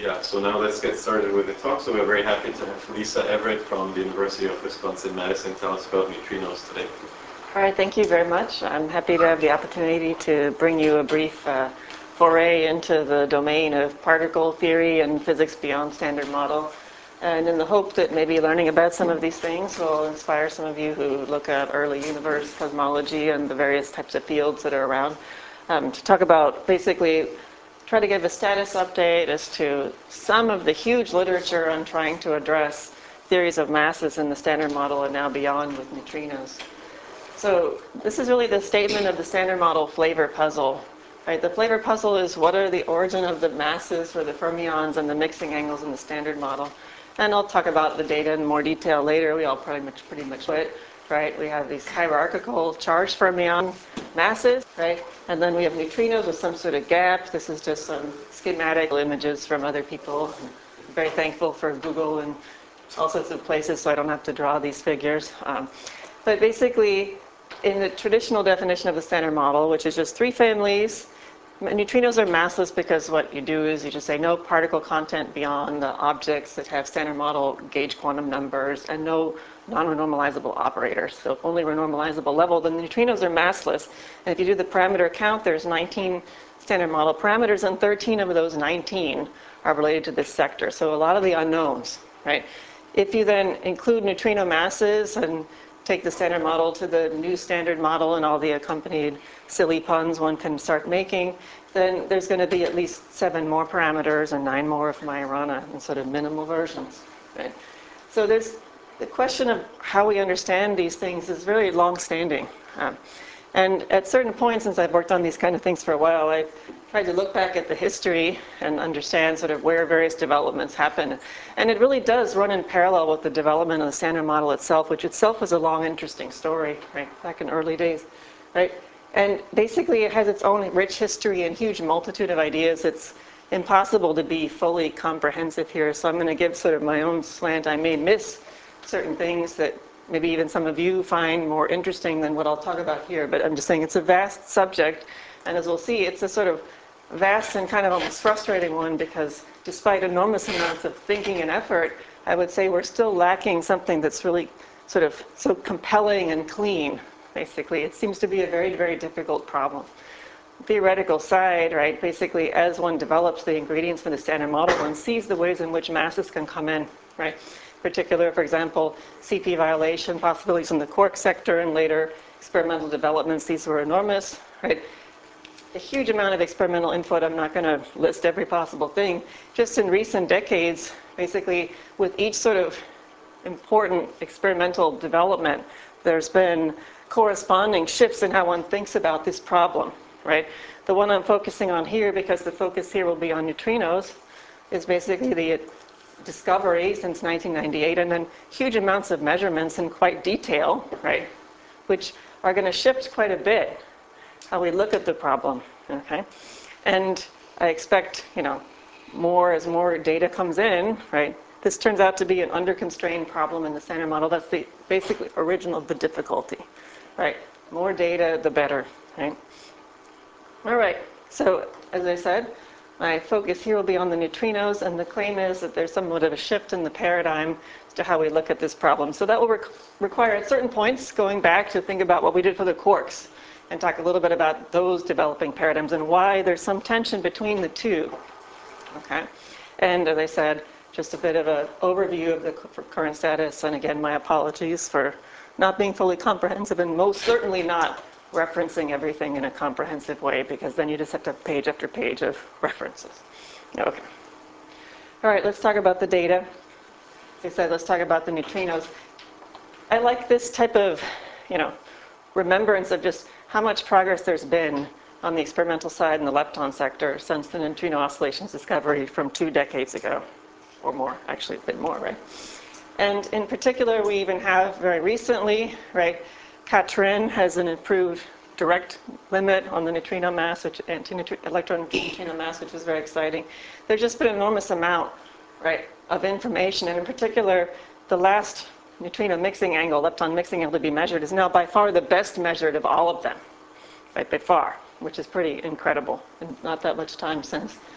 Yeah, so now let's get started with the talk. So we're very happy to have Lisa Everett from the University of Wisconsin-Madison tell us about neutrinos today. All right, thank you very much. I'm happy to have the opportunity to bring you a brief foray into the domain of particle theory and physics beyond standard model. And in the hope that maybe learning about some of these things will inspire some of you who look at early universe cosmology and the various types of fields that are around, to talk about basically try to give a status update as to some of the huge literature on trying to address theories of masses in the standard model and now beyond with neutrinos. So this is really the statement of the standard model flavor puzzle. Right? The flavor puzzle is what are the origin of the masses for the fermions and the mixing angles in the standard model. And I'll talk about the data in more detail later. We all pretty much know it. Right? We have these hierarchical charged fermion masses, right? And then we have neutrinos with some sort of gap. This is just some schematic images from other people. I'm very thankful for Google and all sorts of places so I don't have to draw these figures. But basically, in the traditional definition of the standard model, which is just three families, neutrinos are massless because what you do is you just say no particle content beyond the objects that have standard model gauge quantum numbers and no non-renormalizable operators. So only renormalizable level, then the neutrinos are massless. And if you do the parameter count, there's 19 standard model parameters and 13 of those 19 are related to this sector. So a lot of the unknowns, right? If you then include neutrino masses and take the standard model to the new standard model and all the accompanied silly puns one can start making, then there's going to be at least 7 more parameters and 9 more of Majorana in sort of minimal versions. Right? So there's the question of how we understand these things is very long-standing. And at certain points, since I've worked on these kind of things for a while, I've tried to look back at the history and understand sort of where various developments happen. And it really does run in parallel with the development of the standard model itself, which itself was a long, interesting story, right, back in early days, right? And basically, it has its own rich history and huge multitude of ideas. It's impossible to be fully comprehensive here, so I'm going to give sort of my own slant. I may miss certain things that maybe even some of you find more interesting than what I'll talk about here, but I'm just saying it's a vast subject, and as we'll see, it's a sort of vast and kind of almost frustrating one because despite enormous amounts of thinking and effort, I would say we're still lacking something that's really sort of so compelling and clean, basically. It seems to be a very, very difficult problem. Theoretical side, right, basically as one develops the ingredients for the standard model, one sees the ways in which masses can come in, right? Particular, for example, CP violation possibilities in the quark sector and later experimental developments. These were enormous, right? A huge amount of experimental input. I'm not going to list every possible thing. Just in recent decades, basically, with each sort of important experimental development, there's been corresponding shifts in how one thinks about this problem, right? The one I'm focusing on here, because the focus here will be on neutrinos, is basically the discovery since 1998, and then huge amounts of measurements in quite detail, right, which are going to shift quite a bit how we look at the problem, okay? And I expect, more as more data comes in, right? This turns out to be an under-constrained problem in the standard model. That's the basically original of the difficulty, right? More data, the better, right? All right, so as I said, my focus here will be on the neutrinos, and the claim is that there's somewhat of a shift in the paradigm as to how we look at this problem. So that will require at certain points going back to think about what we did for the quarks and talk a little bit about those developing paradigms and why there's some tension between the two, okay? And as I said, just a bit of an overview of the current status, and again, my apologies for not being fully comprehensive and most certainly not referencing everything in a comprehensive way, because then you just have to have page after page of references. Okay. All right, let's talk about the data. As I said, let's talk about the neutrinos. I like this type of, remembrance of just how much progress there's been on the experimental side in the lepton sector since the neutrino oscillations discovery from 2 decades ago, or more, actually a bit more, right? And in particular, we even have very recently, right, Katrin has an improved direct limit on the neutrino mass, which electron neutrino mass, which is very exciting. There's just been an enormous amount, right, of information, and in particular, the last neutrino mixing angle, lepton mixing angle to be measured, is now by far the best measured of all of them, right, by far, which is pretty incredible, and not that much time since.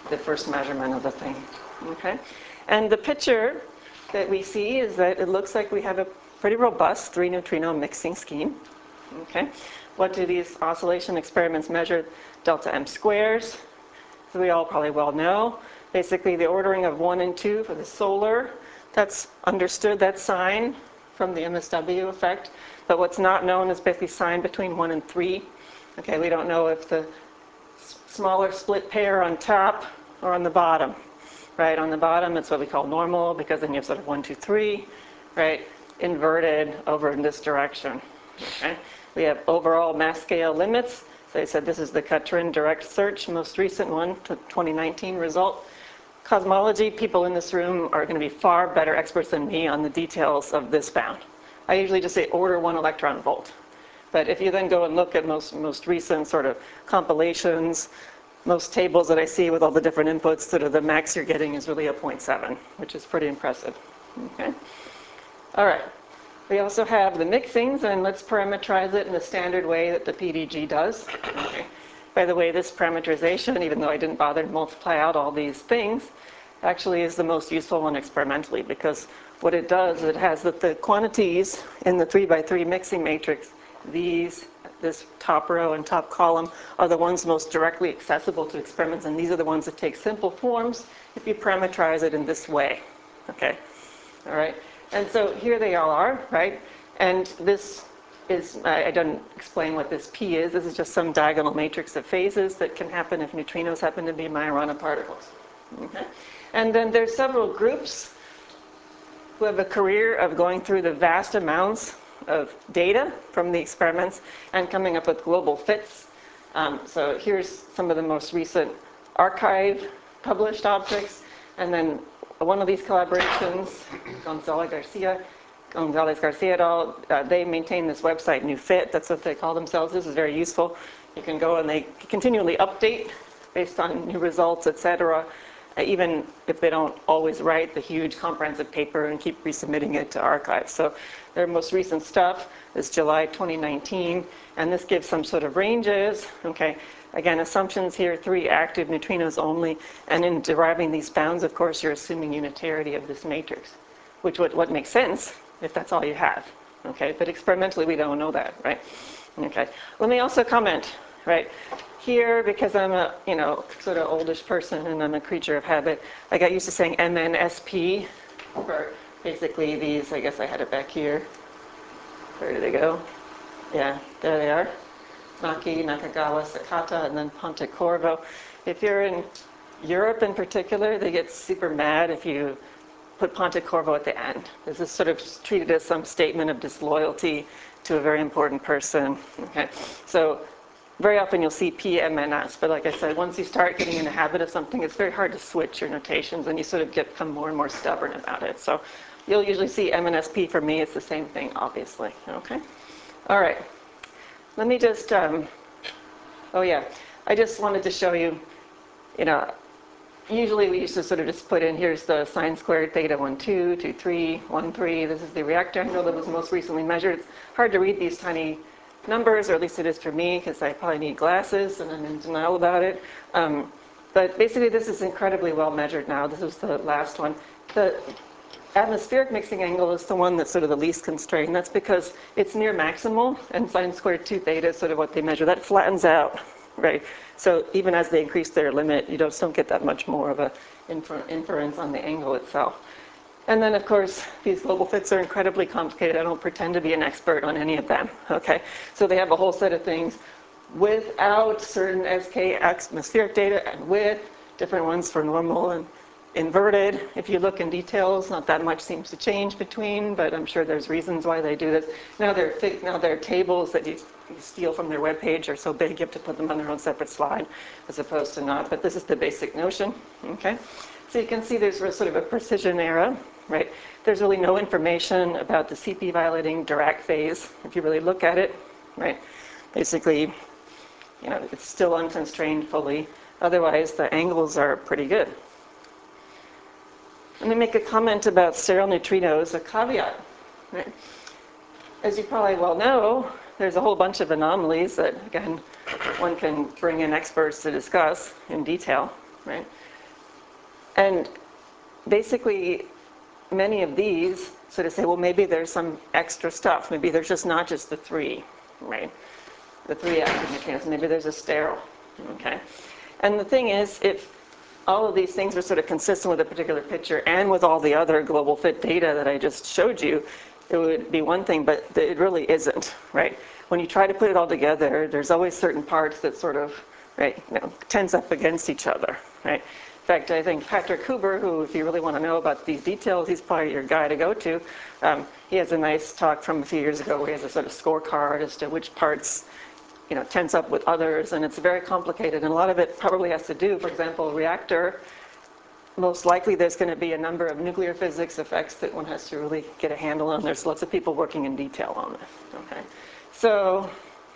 the first measurement of the thing. Okay? And the picture that we see is that it looks like we have a pretty robust 3-neutrino mixing scheme. Okay? What do these oscillation experiments measure? Delta M squares. So we all probably well know. Basically, the ordering of 1 and 2 for the solar. That's understood, that sign from the MSW effect. But what's not known is basically sign between 1 and 3. Okay, we don't know if the smaller split pair on top or on the bottom. Right, on the bottom, it's what we call normal, because then you have sort of 1, 2, 3, right, inverted over in this direction. Okay? We have overall mass scale limits. So I said this is the Cutrin direct search, most recent one, 2019 result. Cosmology, people in this room are going to be far better experts than me on the details of this bound. I usually just say order 1 electron volt. But if you then go and look at most recent sort of compilations, most tables that I see with all the different inputs, sort of the max you're getting is really a 0.7, which is pretty impressive. Okay. All right. We also have the mixings, and let's parameterize it in the standard way that the PDG does. Okay. By the way, this parameterization, even though I didn't bother to multiply out all these things, actually is the most useful one experimentally, because what it does, it has that the quantities in the 3x3 mixing matrix, this top row and top column, are the ones most directly accessible to experiments, and these are the ones that take simple forms if you parameterize it in this way. Okay, all right. And so here they all are, right? And this is, I don't explain what this P is. This is just some diagonal matrix of phases that can happen if neutrinos happen to be Majorana particles. Okay? And then there's several groups who have a career of going through the vast amounts of data from the experiments and coming up with global fits. So here's some of the most recent archive published objects, and then one of these collaborations, Gonzalez Garcia et al., they maintain this website, NewFit, that's what they call themselves. This is very useful. You can go and they continually update based on new results, etc., even if they don't always write the huge comprehensive paper and keep resubmitting it to archives. So their most recent stuff is July 2019, and this gives some sort of ranges. Okay, again, assumptions here, 3 active neutrinos only, and in deriving these bounds, of course, you're assuming unitarity of this matrix, which what makes sense if that's all you have. Okay, but experimentally we don't know that, right? Okay, let me also comment, right? Here, because I'm a sort of oldish person and I'm a creature of habit, I got used to saying MNSP for basically these. I guess I had it back here. Where did they go? Yeah, there they are. Maki, Nakagawa, Sakata, and then Pontecorvo. If you're in Europe in particular, they get super mad if you put Pontecorvo at the end. This is sort of treated as some statement of disloyalty to a very important person. Okay, so very often you'll see PMNS, but like I said, once you start getting in the habit of something, it's very hard to switch your notations, and you sort of become more and more stubborn about it. So you'll usually see MNSP. For me, it's the same thing, obviously. Okay? All right. Let me just, oh yeah, I just wanted to show you, usually we used to sort of just put in, here's the sine squared theta 1, 2, 2, 3, 1, 3. This is the reactor angle that was most recently measured. It's hard to read these tiny numbers, or at least it is for me, because I probably need glasses and I'm in denial about it. But basically this is incredibly well measured now. This was the last one. The atmospheric mixing angle is the one that's sort of the least constrained. That's because it's near maximal, and sine squared 2 theta is sort of what they measure. That flattens out, right? So even as they increase their limit, you just don't get that much more of a inference on the angle itself. And then, of course, these global fits are incredibly complicated. I don't pretend to be an expert on any of them, okay? So they have a whole set of things without certain SK atmospheric data and with different ones for normal and inverted. If you look in details, not that much seems to change between, but I'm sure there's reasons why they do this. Now their tables that you steal from their webpage are so big you have to put them on their own separate slide as opposed to not, but this is the basic notion, okay? So you can see there's sort of a precision error, right? There's really no information about the CP violating Dirac phase if you really look at it, right? Basically, it's still unconstrained fully. Otherwise, the angles are pretty good. Let me make a comment about sterile neutrinos, a caveat, right? As you probably well know, there's a whole bunch of anomalies that, again, one can bring in experts to discuss in detail, right? And basically, many of these sort of say, well, maybe there's some extra stuff. Maybe there's just not just the three, right? The three active neutrinos. Maybe there's a sterol, okay? And the thing is, if all of these things are sort of consistent with a particular picture and with all the other global fit data that I just showed you, it would be one thing, but it really isn't, right? When you try to put it all together, there's always certain parts that sort of, right, tends up against each other, right? In fact, I think Patrick Huber, who, if you really want to know about these details, he's probably your guy to go to. He has a nice talk from a few years ago where he has a sort of scorecard as to which parts tense up with others, and it's very complicated. And a lot of it probably has to do, for example, a reactor, most likely there's going to be a number of nuclear physics effects that one has to really get a handle on. There's lots of people working in detail on this, okay? So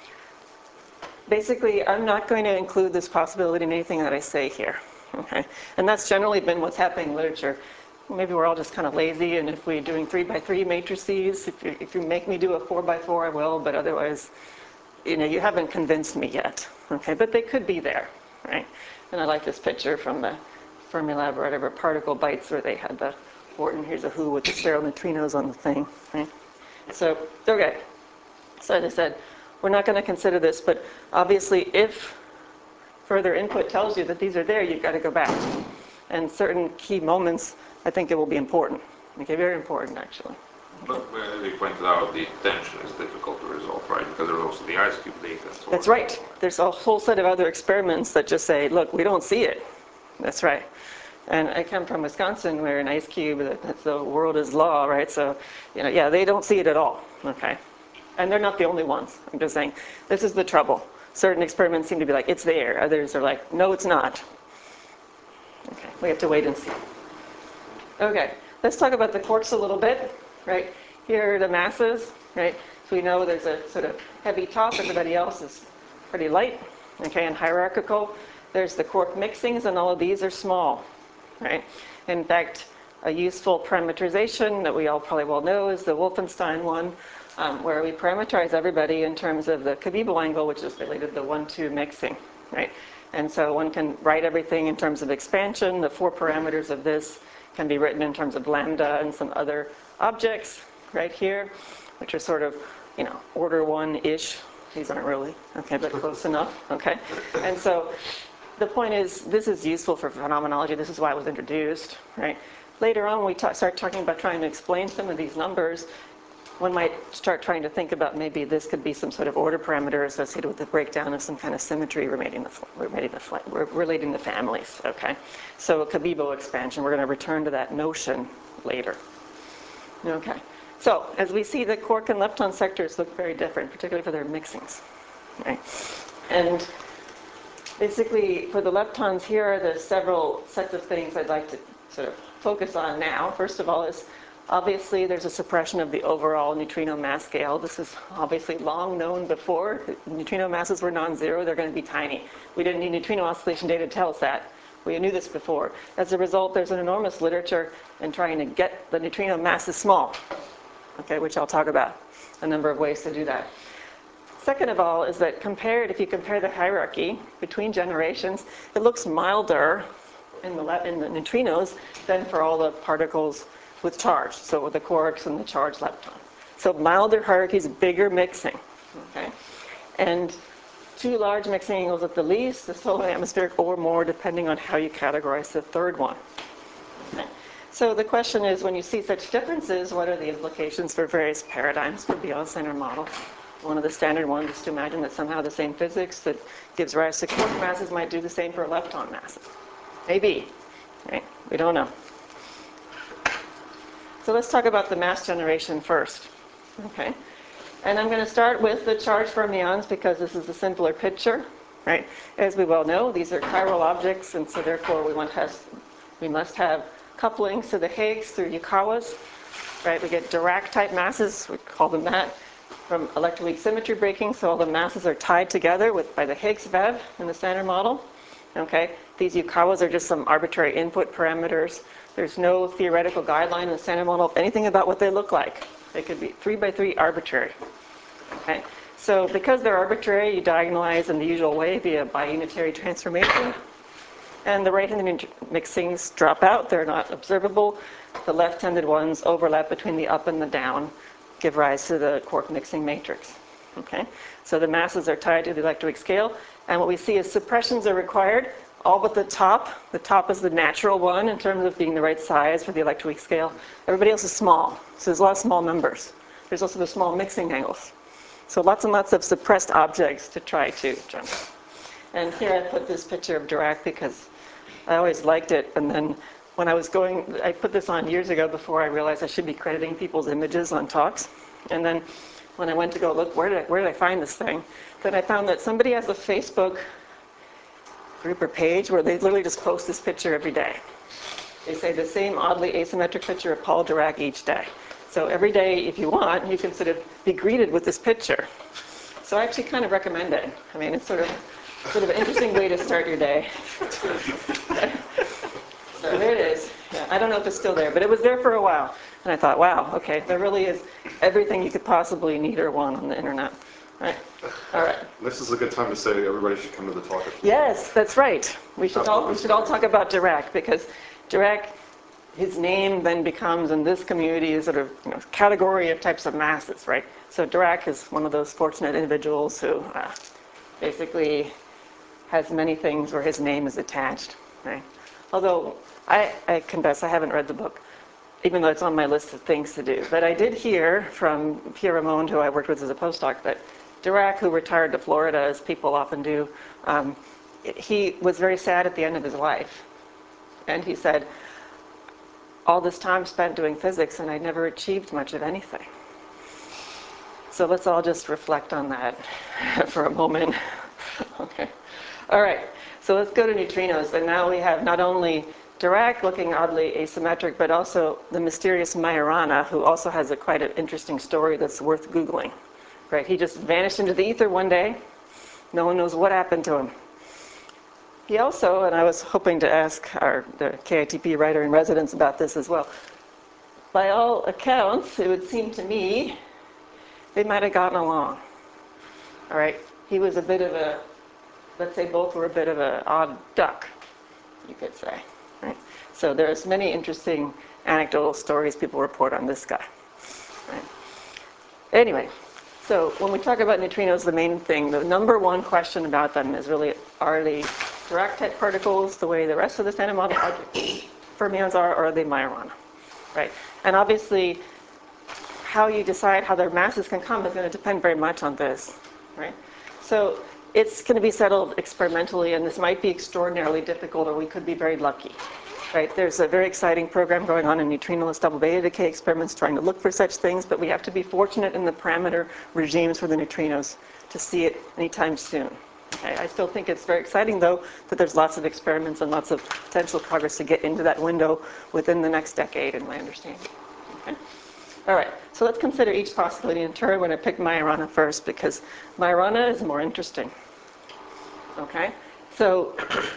basically, I'm not going to include this possibility in anything that I say here, okay? And that's generally been what's happening in literature. Maybe we're all just kind of lazy, and if we're doing 3x3 matrices, if you make me do a 4x4, I will, but otherwise, you haven't convinced me yet, okay? But they could be there, right? And I like this picture from the Fermilab or whatever, particle bites, where they had the Horton, here's a who with the sterile neutrinos on the thing, right? So, okay. So as I said, we're not going to consider this, but obviously if further input tells you that these are there, you've got to go back. And certain key moments, I think it will be important. Okay, very important, actually. But as we pointed out, the tension is difficult to resolve, right? Because there's also the IceCube data and so on. That's right. There's a whole set of other experiments that just say, look, we don't see it. That's right. And I come from Wisconsin, where in IceCube, the world is law, right? So, yeah, they don't see it at all, okay? And they're not the only ones. I'm just saying, this is the trouble. Certain experiments seem to be like, it's there. Others are like, no, it's not. Okay, we have to wait and see. Okay, let's talk about the quarks a little bit, right? Here are the masses, right? So we know there's a sort of heavy top. Everybody else is pretty light, okay, and hierarchical. There's the quark mixings, and all of these are small, right? In fact, a useful parameterization that we all probably well know is the Wolfenstein one, where we parameterize everybody in terms of the Cabibel angle, which is related to the 1-2 mixing, right? And so one can write everything in terms of expansion. The 4 parameters of this can be written in terms of lambda and some other objects right here, which are sort of, order 1-ish. These aren't really, okay, but close enough, okay? And so the point is, this is useful for phenomenology. This is why it was introduced, right? Later on, when we start talking about trying to explain some of these numbers, one might start trying to think about maybe this could be some sort of order parameter associated with the breakdown of some kind of symmetry relating the families, okay? So a Cabibel expansion, we're going to return to that notion later. Okay, so as we see, the quark and lepton sectors look very different, particularly for their mixings, right? And basically, for the leptons, here are the several sets of things I'd like to sort of focus on now. First of all is, obviously, there's a suppression of the overall neutrino mass scale. This is obviously long known before. Neutrino masses were non-zero. They're going to be tiny. We didn't need neutrino oscillation data to tell us that. We knew this before. As a result, there's an enormous literature in trying to get the neutrino masses small, okay, which I'll talk about. A number of ways to do that. Second of all is that if you compare the hierarchy between generations, it looks milder in the neutrinos than for all the particles with charge, so with the quarks and the charged lepton. So milder hierarchies, bigger mixing, okay? And 2 large mixing angles at the least, the solar and atmospheric, or more, depending on how you categorize the third one. Okay. So the question is, when you see such differences, what are the implications for various paradigms for beyond standard model? One of the standard ones is to imagine that somehow the same physics that gives rise to quark masses might do the same for lepton masses. Maybe, right? We don't know. So let's talk about the mass generation first, okay? And I'm going to start with the charged fermions because this is a simpler picture, right? As we well know, these are chiral objects, and so therefore we must have couplings to the Higgs through Yukawas, right? We get Dirac-type masses, we call them that, from electroweak symmetry breaking, so all the masses are tied together by the Higgs Vev in the standard model, okay? These Yukawas are just some arbitrary input parameters. There's no theoretical guideline in the standard model of anything about what they look like. They could be 3x3 arbitrary, okay? So because they're arbitrary, you diagonalize in the usual way via biunitary transformation. and the right-handed mixings drop out. They're not observable. The left-handed ones overlap between the up and the down, give rise to the quark mixing matrix. Okay? So the masses are tied to the electroweak scale, and what we see is suppressions are required, all but the top. The top is the natural one in terms of being the right size for the electroweak scale. Everybody else is small, so there's a lot of small numbers. There's also the small mixing angles. So lots and lots of suppressed objects to try to jump. And here I put this picture of Dirac because I always liked it, and then when I was going, I put this on years ago before I realized I should be crediting people's images on talks. And then when I went to go look, where did I find this thing? Then I found that somebody has a Facebook group or page where they literally just post this picture every day. They say the same oddly asymmetric picture of Paul Dirac each day. So every day, if you want, you can sort of be greeted with this picture. So I actually kind of recommend it. I mean, it's sort of an interesting way to start your day. So there it is. Yeah, I don't know if it's still there, but it was there for a while. And I thought, wow, okay, there really is everything you could possibly need or want on the internet. Right? All right. This is a good time to say everybody should come to the talk. Yes, that's right. We should all talk about Dirac, because Dirac, his name then becomes in this community a sort of category of types of masses, right? So Dirac is one of those fortunate individuals who basically has many things where his name is attached, right? Although I confess I haven't read the book, even though it's on my list of things to do. But I did hear from Pierre Ramon, who I worked with as a postdoc, that Dirac, who retired to Florida, as people often do, he was very sad at the end of his life. And he said, all this time spent doing physics and I never achieved much of anything. So let's all just reflect on that for a moment. Okay. All right. So let's go to neutrinos. And now we have not only Dirac looking oddly asymmetric, but also the mysterious Majorana, who also has quite an interesting story that's worth Googling. Right? He just vanished into the ether one day. No one knows what happened to him. He also, and I was hoping to ask the KITP writer in residence about this as well, by all accounts, it would seem to me they might have gotten along. All right? He was a bit of a, let's say both were a bit of an odd duck, you could say. Right? So there's many interesting anecdotal stories people report on this guy. Right? Anyway, so when we talk about neutrinos, the main thing, the number one question about them is really, are they Dirac-type particles the way the rest of the standard model fermions are, or are they Majorana? Right? And obviously, how you decide how their masses can come is going to depend very much on this. Right? So it's going to be settled experimentally, and this might be extraordinarily difficult, or we could be very lucky. Right? There's a very exciting program going on in neutrinoless double beta decay experiments trying to look for such things, but we have to be fortunate in the parameter regimes for the neutrinos to see it anytime soon. Okay? I still think it's very exciting, though, that there's lots of experiments and lots of potential progress to get into that window within the next decade, in my understanding. Okay? All right, so let's consider each possibility in turn. We're going to pick Majorana first, because Majorana is more interesting. Okay? So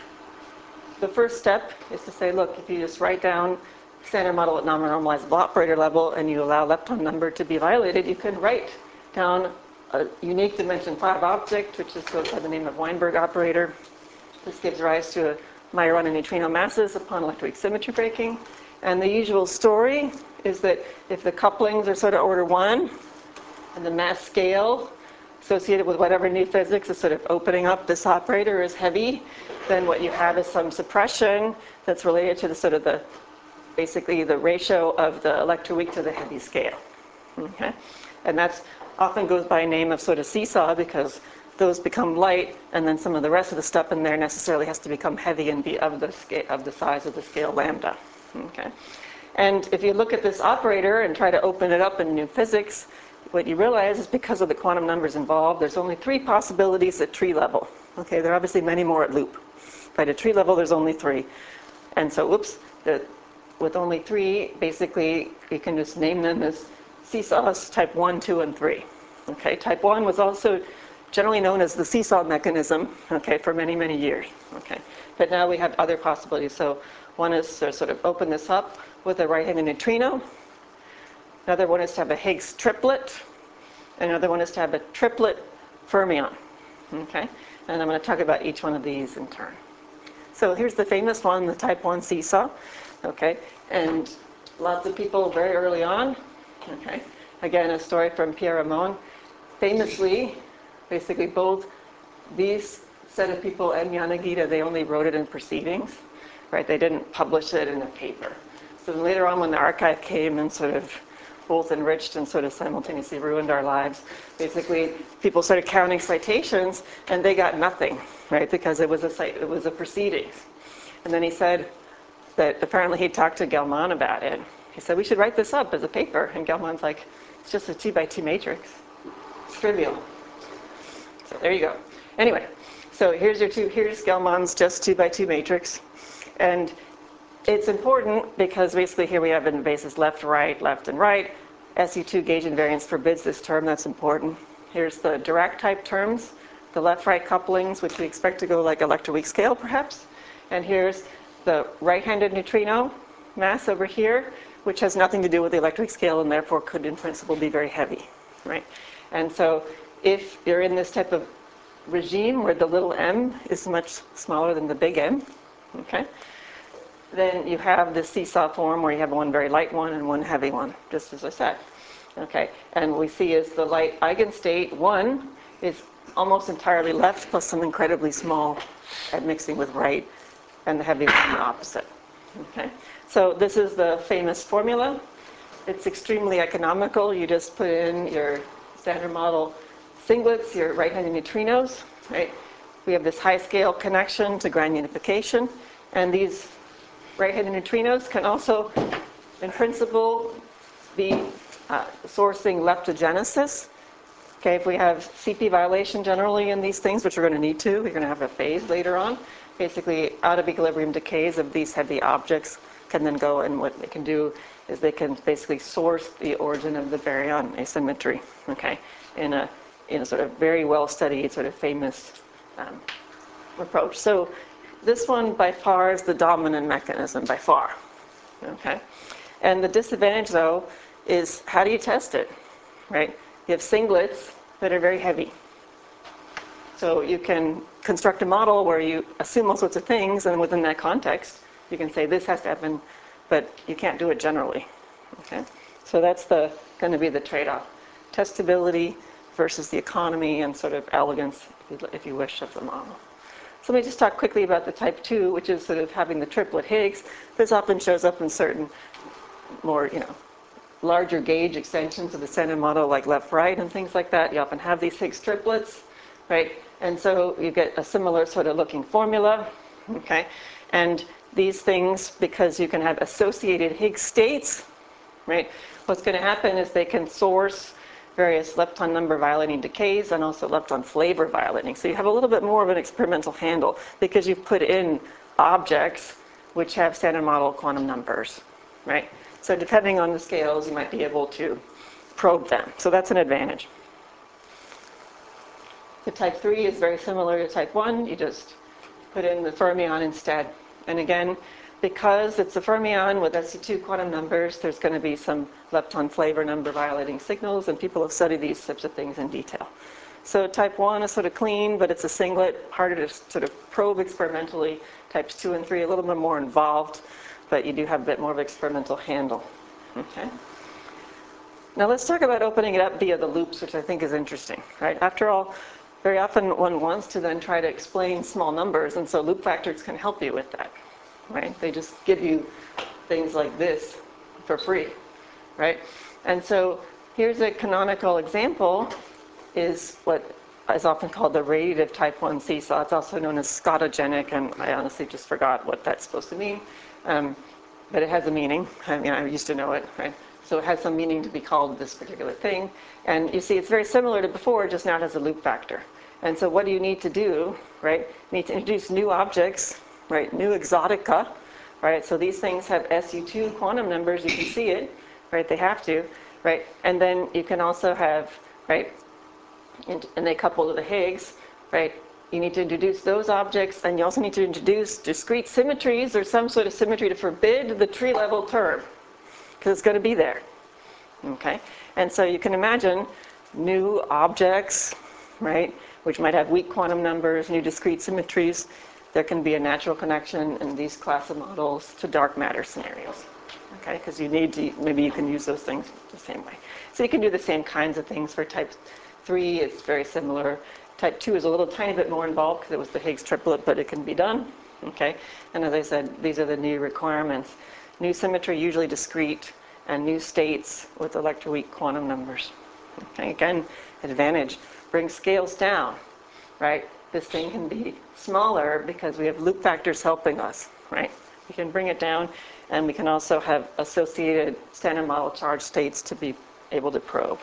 the first step is to say, look, if you just write down standard model at non-normalizable operator level and you allow lepton number to be violated, you can write down a unique dimension 5 object, which just goes by the name of Weinberg operator. This gives rise to a Majorana neutrino masses upon electroweak symmetry breaking. And the usual story is that if the couplings are sort of order 1, and the mass scale associated with whatever new physics is sort of opening up this operator is heavy, then what you have is some suppression that's related to the sort of basically the ratio of the electroweak to the heavy scale. Okay? And that's often goes by a name of sort of seesaw, because those become light, and then some of the rest of the stuff in there necessarily has to become heavy and be of the size of the scale lambda. Okay? And if you look at this operator and try to open it up in new physics, what you realize is because of the quantum numbers involved, there's only 3 possibilities at tree level. Okay, there are obviously many more at loop. But at tree level, there's only 3. And so, with only 3, basically, you can just name them as seesaws type 1, 2, and 3. Okay, type 1 was also generally known as the seesaw mechanism, okay, for many, many years. Okay, but now we have other possibilities. So one is to sort of open this up with a right-handed neutrino. Another one is to have a Higgs triplet. Another one is to have a triplet fermion. Okay, and I'm going to talk about each one of these in turn. So here's the famous one, the type 1 seesaw, okay? And lots of people very early on, okay? Again, a story from Pierre Ramon. Famously, basically both these set of people and Yanagita, they only wrote it in proceedings, right? They didn't publish it in a paper. So later on when the archive came and sort of both enriched and sort of simultaneously ruined our lives, basically people started counting citations and they got nothing, right? Because it was a proceedings. And then he said that apparently he talked to Gelman about it. He said, we should write this up as a paper. And Gelman's like, it's just a 2x2 matrix. It's trivial. So there you go. Anyway, so here's Gelman's just 2x2 matrix. And it's important because basically here we have in basis left, and right. SU2 gauge invariance forbids this term. That's important. Here's the Dirac type terms, the left-right couplings, which we expect to go like electroweak scale perhaps. And here's the right-handed neutrino mass over here, which has nothing to do with the electric scale and therefore could in principle be very heavy, right? And so if you're in this type of regime where the little m is much smaller than the big M, okay, then you have this seesaw form where you have one very light one and one heavy one, just as I said. Okay, and what we see is the light eigenstate 1 is almost entirely left plus some incredibly small at mixing with right, and the heavy one the opposite. Okay, so this is the famous formula. It's extremely economical. You just put in your standard model singlets, your right-handed neutrinos, right? We have this high-scale connection to grand unification, and these right-handed neutrinos can also, in principle, be sourcing leptogenesis. Okay, if we have CP violation generally in these things, which we're going to need to, we're going to have a phase later on. Basically, out of equilibrium decays of these heavy objects can then go, and what they can do is they can basically source the origin of the baryon asymmetry. Okay, in a sort of very well studied, sort of famous approach. So this one by far is the dominant mechanism by far. Okay, and the disadvantage though is how do you test it, right? You have singlets that are very heavy. So you can construct a model where you assume all sorts of things, and within that context, you can say this has to happen, but you can't do it generally. Okay, so that's going to be the trade-off: testability versus the economy and sort of elegance, if you wish, of the model. So let me just talk quickly about the type 2, which is sort of having the triplet Higgs. This often shows up in certain more, larger gauge extensions of the standard model, like left-right and things like that. You often have these Higgs triplets, right? And so you get a similar sort of looking formula, okay? And these things, because you can have associated Higgs states, right? What's going to happen is they can source various lepton number violating decays and also lepton flavor violating. So you have a little bit more of an experimental handle because you've put in objects which have standard model quantum numbers, right? So depending on the scales, you might be able to probe them. So that's an advantage. The type 3 is very similar to type 1. You just put in the fermion instead. And again, because it's a fermion with SU2 quantum numbers, there's going to be some lepton flavor number violating signals, and people have studied these types of things in detail. So type 1 is sort of clean, but it's a singlet, harder to sort of probe experimentally. Types 2 and 3 a little bit more involved, but you do have a bit more of an experimental handle. Okay. Now let's talk about opening it up via the loops, which I think is interesting, right? After all, very often one wants to then try to explain small numbers, and so loop factors can help you with that, right? They just give you things like this for free, right? And so here's a canonical example, is what is often called the radiative type 1 seesaw. It's also known as scotogenic, and I honestly just forgot what that's supposed to mean. But it has a meaning. I mean, I used to know it, right? So it has some meaning to be called this particular thing. And you see, it's very similar to before, just now it has a loop factor. And so what do you need to do, right? You need to introduce new objects, right? New exotica, right? So these things have SU2 quantum numbers. You can see it, right? They have to, right? And then you can also have, right? And they couple to the Higgs, right? You need to introduce those objects, and you also need to introduce discrete symmetries or some sort of symmetry to forbid the tree level term, because it's going to be there. Okay? And so you can imagine new objects, right, which might have weak quantum numbers, new discrete symmetries, there can be a natural connection in these class of models to dark matter scenarios. Okay, because you need to, maybe you can use those things the same way. So you can do the same kinds of things for type 3, it's very similar. Type 2 is a little tiny bit more involved because it was the Higgs triplet, but it can be done. Okay, and as I said, these are the new requirements. New symmetry, usually discrete, and new states with electroweak quantum numbers. Okay, again, advantage, bring scales down, right? This thing can be smaller because we have loop factors helping us, right? We can bring it down, and we can also have associated standard model charge states to be able to probe.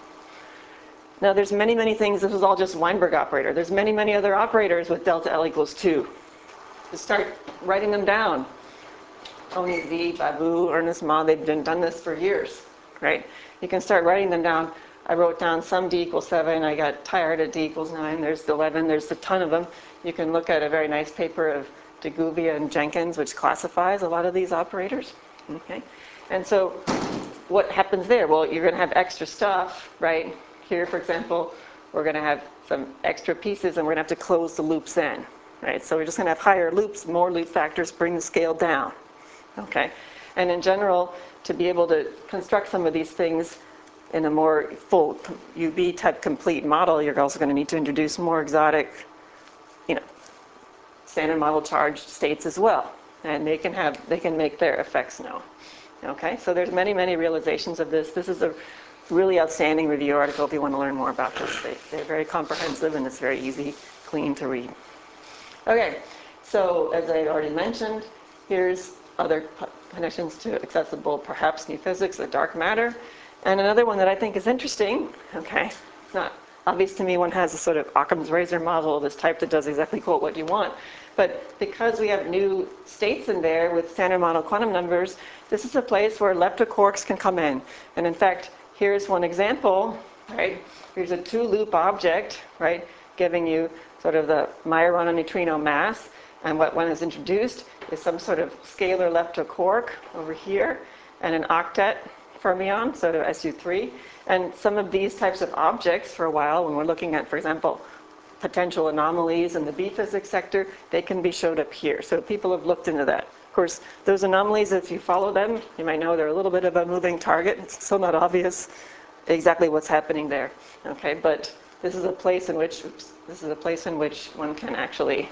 Now there's many, many things, this is all just Weinberg operator. There's many, many other operators with delta L equals 2. Just start writing them down. Tony V, Babu, Ernest Ma, they've done this for years, right? You can start writing them down. I wrote down some D equals 7, I got tired at D equals 9, there's 11, there's a ton of them. You can look at a very nice paper of DeGuvia and Jenkins, which classifies a lot of these operators, okay? And so what happens there? Well, you're going to have extra stuff, right? Here, for example, we're going to have some extra pieces, and we're going to have to close the loops in, right? So we're just going to have higher loops, more loop factors, bring the scale down, okay? And in general, to be able to construct some of these things in a more full UB type complete model, you're also going to need to introduce more exotic, standard model charged states as well. And they can make their effects known. Okay, so there's many, many realizations of this. This is a really outstanding review article if you want to learn more about this. They're very comprehensive and it's very easy, clean to read. Okay, so as I already mentioned, here's other connections to accessible, perhaps new physics, the dark matter. And another one that I think is interesting, okay, it's not obvious to me, one has a sort of Occam's razor model of this type that does exactly quote what you want. But because we have new states in there with standard model quantum numbers, this is a place where leptoquarks can come in. And in fact, here's one example, right? Here's a 2-loop object, right, giving you sort of the Majorana neutrino mass. And what one is introduced is some sort of scalar leptoquark over here, and an octet fermion, so SU3. And some of these types of objects, for a while, when we're looking at, for example, potential anomalies in the B physics sector, they can be showed up here. So people have looked into that. Of course, those anomalies, if you follow them, you might know they're a little bit of a moving target. It's still not obvious exactly what's happening there. Okay, but this is a place in which one can actually,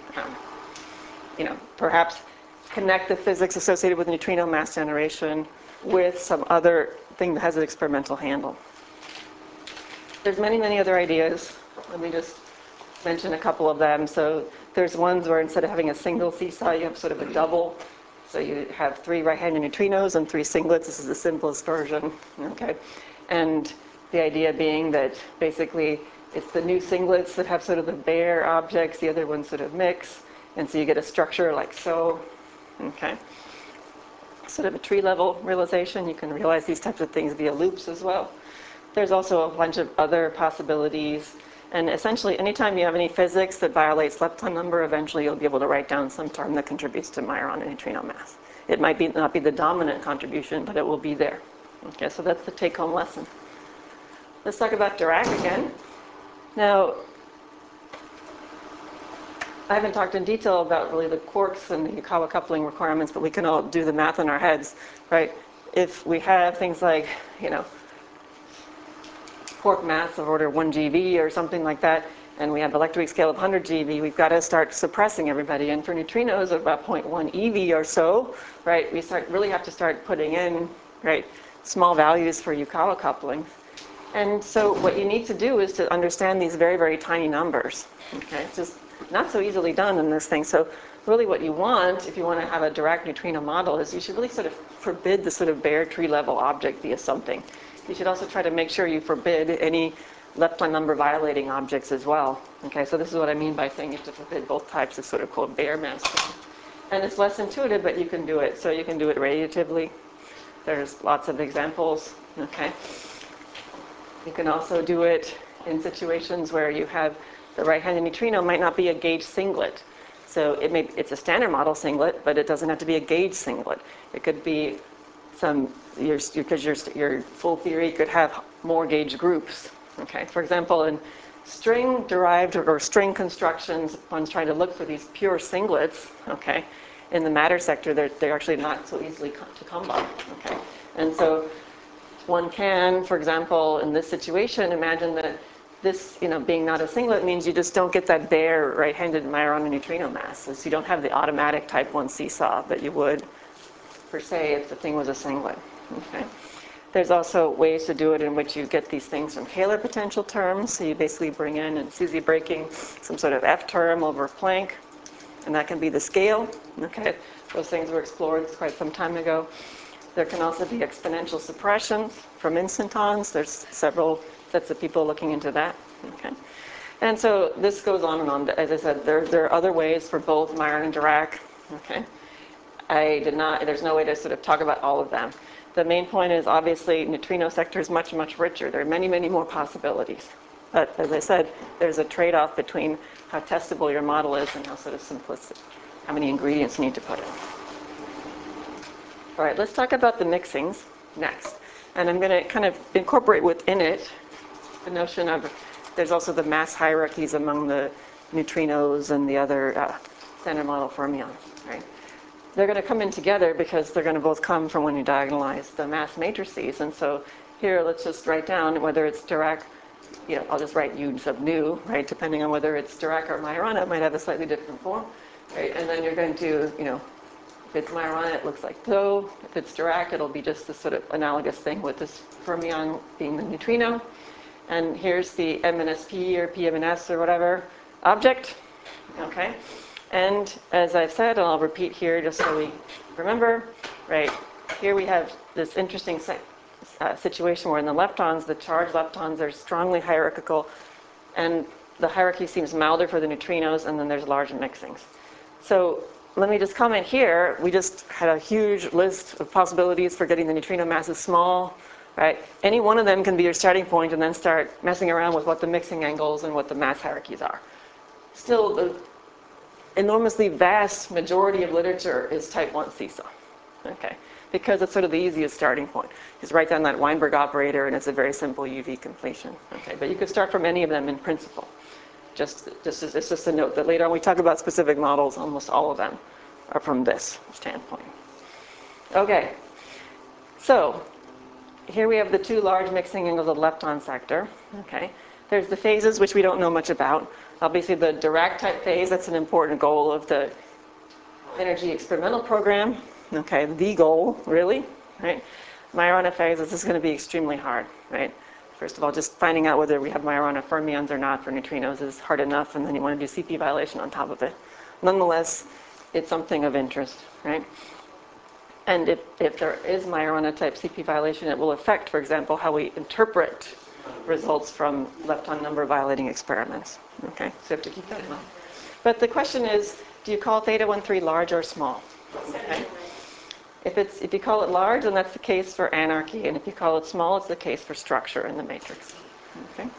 perhaps connect the physics associated with neutrino mass generation with some other thing that has an experimental handle. There's many, many other ideas. Let me just mention a couple of them. So there's ones where instead of having a single seesaw, you have sort of a double. So you have 3 right-handed neutrinos and 3 singlets. This is the simplest version. Okay, and the idea being that basically it's the new singlets that have sort of the bare objects, the other ones sort of mix, and so you get a structure like so. Okay, sort of a tree level realization. You can realize these types of things via loops as well. There's also a bunch of other possibilities. And essentially, anytime you have any physics that violates lepton number, eventually you'll be able to write down some term that contributes to Majorana neutrino mass. It might not be the dominant contribution, but it will be there. Okay, so that's the take-home lesson. Let's talk about Dirac again. Now, I haven't talked in detail about really the quarks and the Yukawa coupling requirements, but we can all do the math in our heads, right? If we have things like, quark mass of order 1 GeV or something like that, and we have electroweak scale of 100 GeV, we've got to start suppressing everybody. And for neutrinos of about 0.1 eV or so, right, we really have to start putting in, right, small values for Yukawa coupling. And so what you need to do is to understand these very, very tiny numbers. Okay, it's just not so easily done in this thing. So really what you want, if you want to have a Dirac neutrino model, is you should really sort of forbid the sort of bare tree level object via something. You should also try to make sure you forbid any lepton number violating objects as well. Okay, so this is what I mean by saying you have to forbid both types of sort of quote bare mass. And it's less intuitive, but you can do it. So you can do it radiatively. There's lots of examples. Okay. You can also do it in situations where you have the right-handed neutrino might not be a gauge singlet. So it's a standard model singlet, but it doesn't have to be a gauge singlet. It could be because your full theory could have more gauge groups. Okay, for example, in string-derived or string constructions, one's trying to look for these pure singlets, okay, in the matter sector, they're actually not so easily to come by, okay. And so one can, for example, in this situation, imagine that this, being not a singlet means you just don't get that bare right-handed Majorana neutrino mass. So you don't have the automatic type 1 seesaw that you would, per se, if the thing was a singlet, okay. There's also ways to do it in which you get these things from Kähler potential terms. So you basically bring in, and SUSY breaking, some sort of F term over Planck, and that can be the scale, okay. Those things were explored quite some time ago. There can also be exponential suppression from instantons. There's several sets of people looking into that, okay. And so this goes on and on. As I said, there are other ways for both Majorana and Dirac, okay. There's no way to sort of talk about all of them. The main point is obviously neutrino sector is much, much richer. There are many, many more possibilities. But as I said, there's a trade-off between how testable your model is and how sort of simplistic, how many ingredients you need to put in. All right, let's talk about the mixings next. And I'm going to kind of incorporate within it the notion of there's also the mass hierarchies among the neutrinos and the other standard model fermions, right? They're going to come in together because they're going to both come from when you diagonalize the mass matrices. And so here, let's just write down whether it's Dirac, I'll just write U sub nu, right? Depending on whether it's Dirac or Majorana, it might have a slightly different form, right? And then you're going to, if it's Majorana, it looks like so. If it's Dirac, it'll be just this sort of analogous thing with this fermion being the neutrino. And here's the MNSP or PMNS or whatever object, okay? And as I've said, and I'll repeat here just so we remember, right, here we have this interesting situation where in the leptons, the charged leptons are strongly hierarchical, and the hierarchy seems milder for the neutrinos, and then there's large mixings. So let me just comment here, we just had a huge list of possibilities for getting the neutrino masses small, right? Any one of them can be your starting point and then start messing around with what the mixing angles and what the mass hierarchies are. Still, the enormously vast majority of literature is type 1 seesaw, okay? Because it's sort of the easiest starting point. Just write down that Weinberg operator and it's a very simple UV completion, okay? But you could start from any of them in principle. It's just a note that later on we talk about specific models, almost all of them are from this standpoint. Okay, so here we have the two large mixing angles of the lepton sector, okay? There's the phases, which we don't know much about. Obviously, the Dirac type phase, that's an important goal of the energy experimental program. Okay, the goal, really, right? Majorana phase, this is going to be extremely hard, right? First of all, just finding out whether we have Majorana fermions or not for neutrinos is hard enough, and then you want to do CP violation on top of it. Nonetheless, it's something of interest, right? And if there is Majorana type CP violation, it will affect, for example, how we interpret results from lepton number violating experiments. Okay, so you have to keep that in mind. But the question is, do you call theta 1,3 large or small? Okay. If you call it large, then that's the case for anarchy, and if you call it small, it's the case for structure in the matrix. Okay.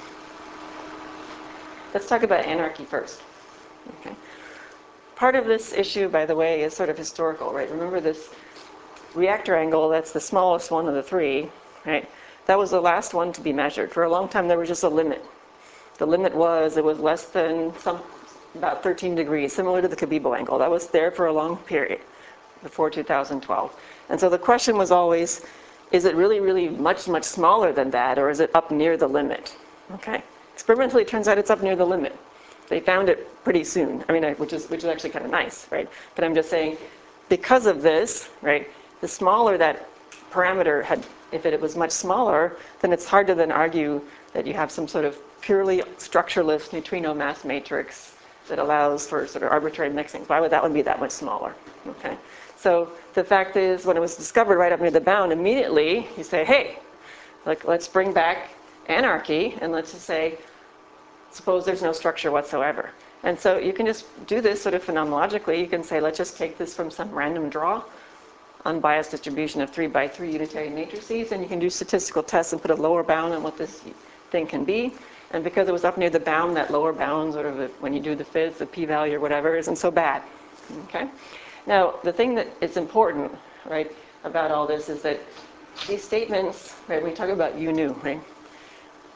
Let's talk about anarchy first. Okay. Part of this issue, by the way, is sort of historical, right? Remember this reactor angle, that's the smallest one of the three, right? That was the last one to be measured. For a long time, there was just a limit. The limit was, it was less than about 13 degrees, similar to the Cabibbo angle. That was there for a long period, before 2012. And so the question was always, is it really, really much, much smaller than that, or is it up near the limit? Okay. Experimentally, it turns out it's up near the limit. They found it pretty soon. I mean, which is actually kind of nice, right? But I'm just saying, because of this, right, the smaller that parameter had, if it was much smaller, then it's hard to then argue that you have some sort of purely structureless neutrino mass matrix that allows for sort of arbitrary mixings. Why would that one be that much smaller? Okay. So the fact is, when it was discovered right up near the bound, immediately you say, hey, let's bring back anarchy, and let's just say, suppose there's no structure whatsoever. And so you can just do this sort of phenomenologically. You can say, let's just take this from some random draw, unbiased distribution of 3 by 3 unitary matrices, and you can do statistical tests and put a lower bound on what this thing can be. And because it was up near the bound, that lower bound, sort of when you do the phys, the p-value or whatever, isn't so bad. Okay? Now, the thing that is important, right, about all this is that these statements, right, we talk about U nu, right?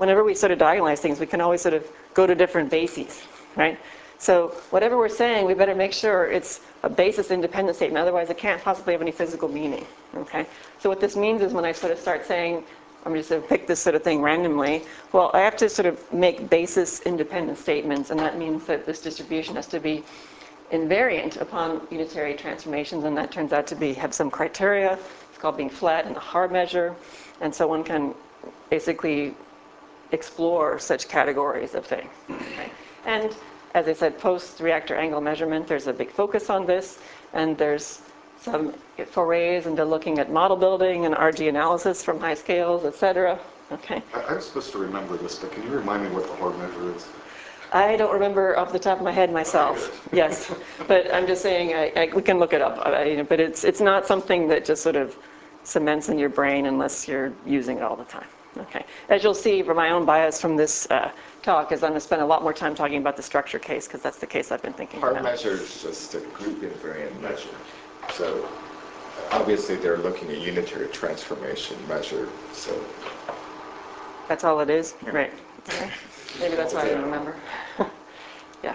whenever we sort of diagonalize things, we can always sort of go to different bases, right? So whatever we're saying, we better make sure it's a basis-independent statement, otherwise it can't possibly have any physical meaning, okay? So what this means is when I sort of start saying, I'm just going to pick this sort of thing randomly, well, I have to sort of make basis-independent statements, and that means that this distribution has to be invariant upon unitary transformations, and that turns out to have some criteria. It's called being flat and a hard measure, and so one can basically explore such categories of things. Okay? And as I said, post-reactor angle measurement, there's a big focus on this, and there's some forays into looking at model building and RG analysis from high scales, et cetera. Okay. I'm supposed to remember this, but can you remind me what the hard measure is? I don't remember off the top of my head myself. Yes, but I'm just saying we can look it up. But it's not something that just sort of cements in your brain unless you're using it all the time. Okay. As you'll see from my own bias from this talk is I'm going to spend a lot more time talking about the structure case because that's the case I've been thinking about. Hard measure is just a group invariant measure. So obviously they're looking at unitary transformation measure. So that's all it is? Right. Okay. Maybe that's why I didn't remember. Yeah.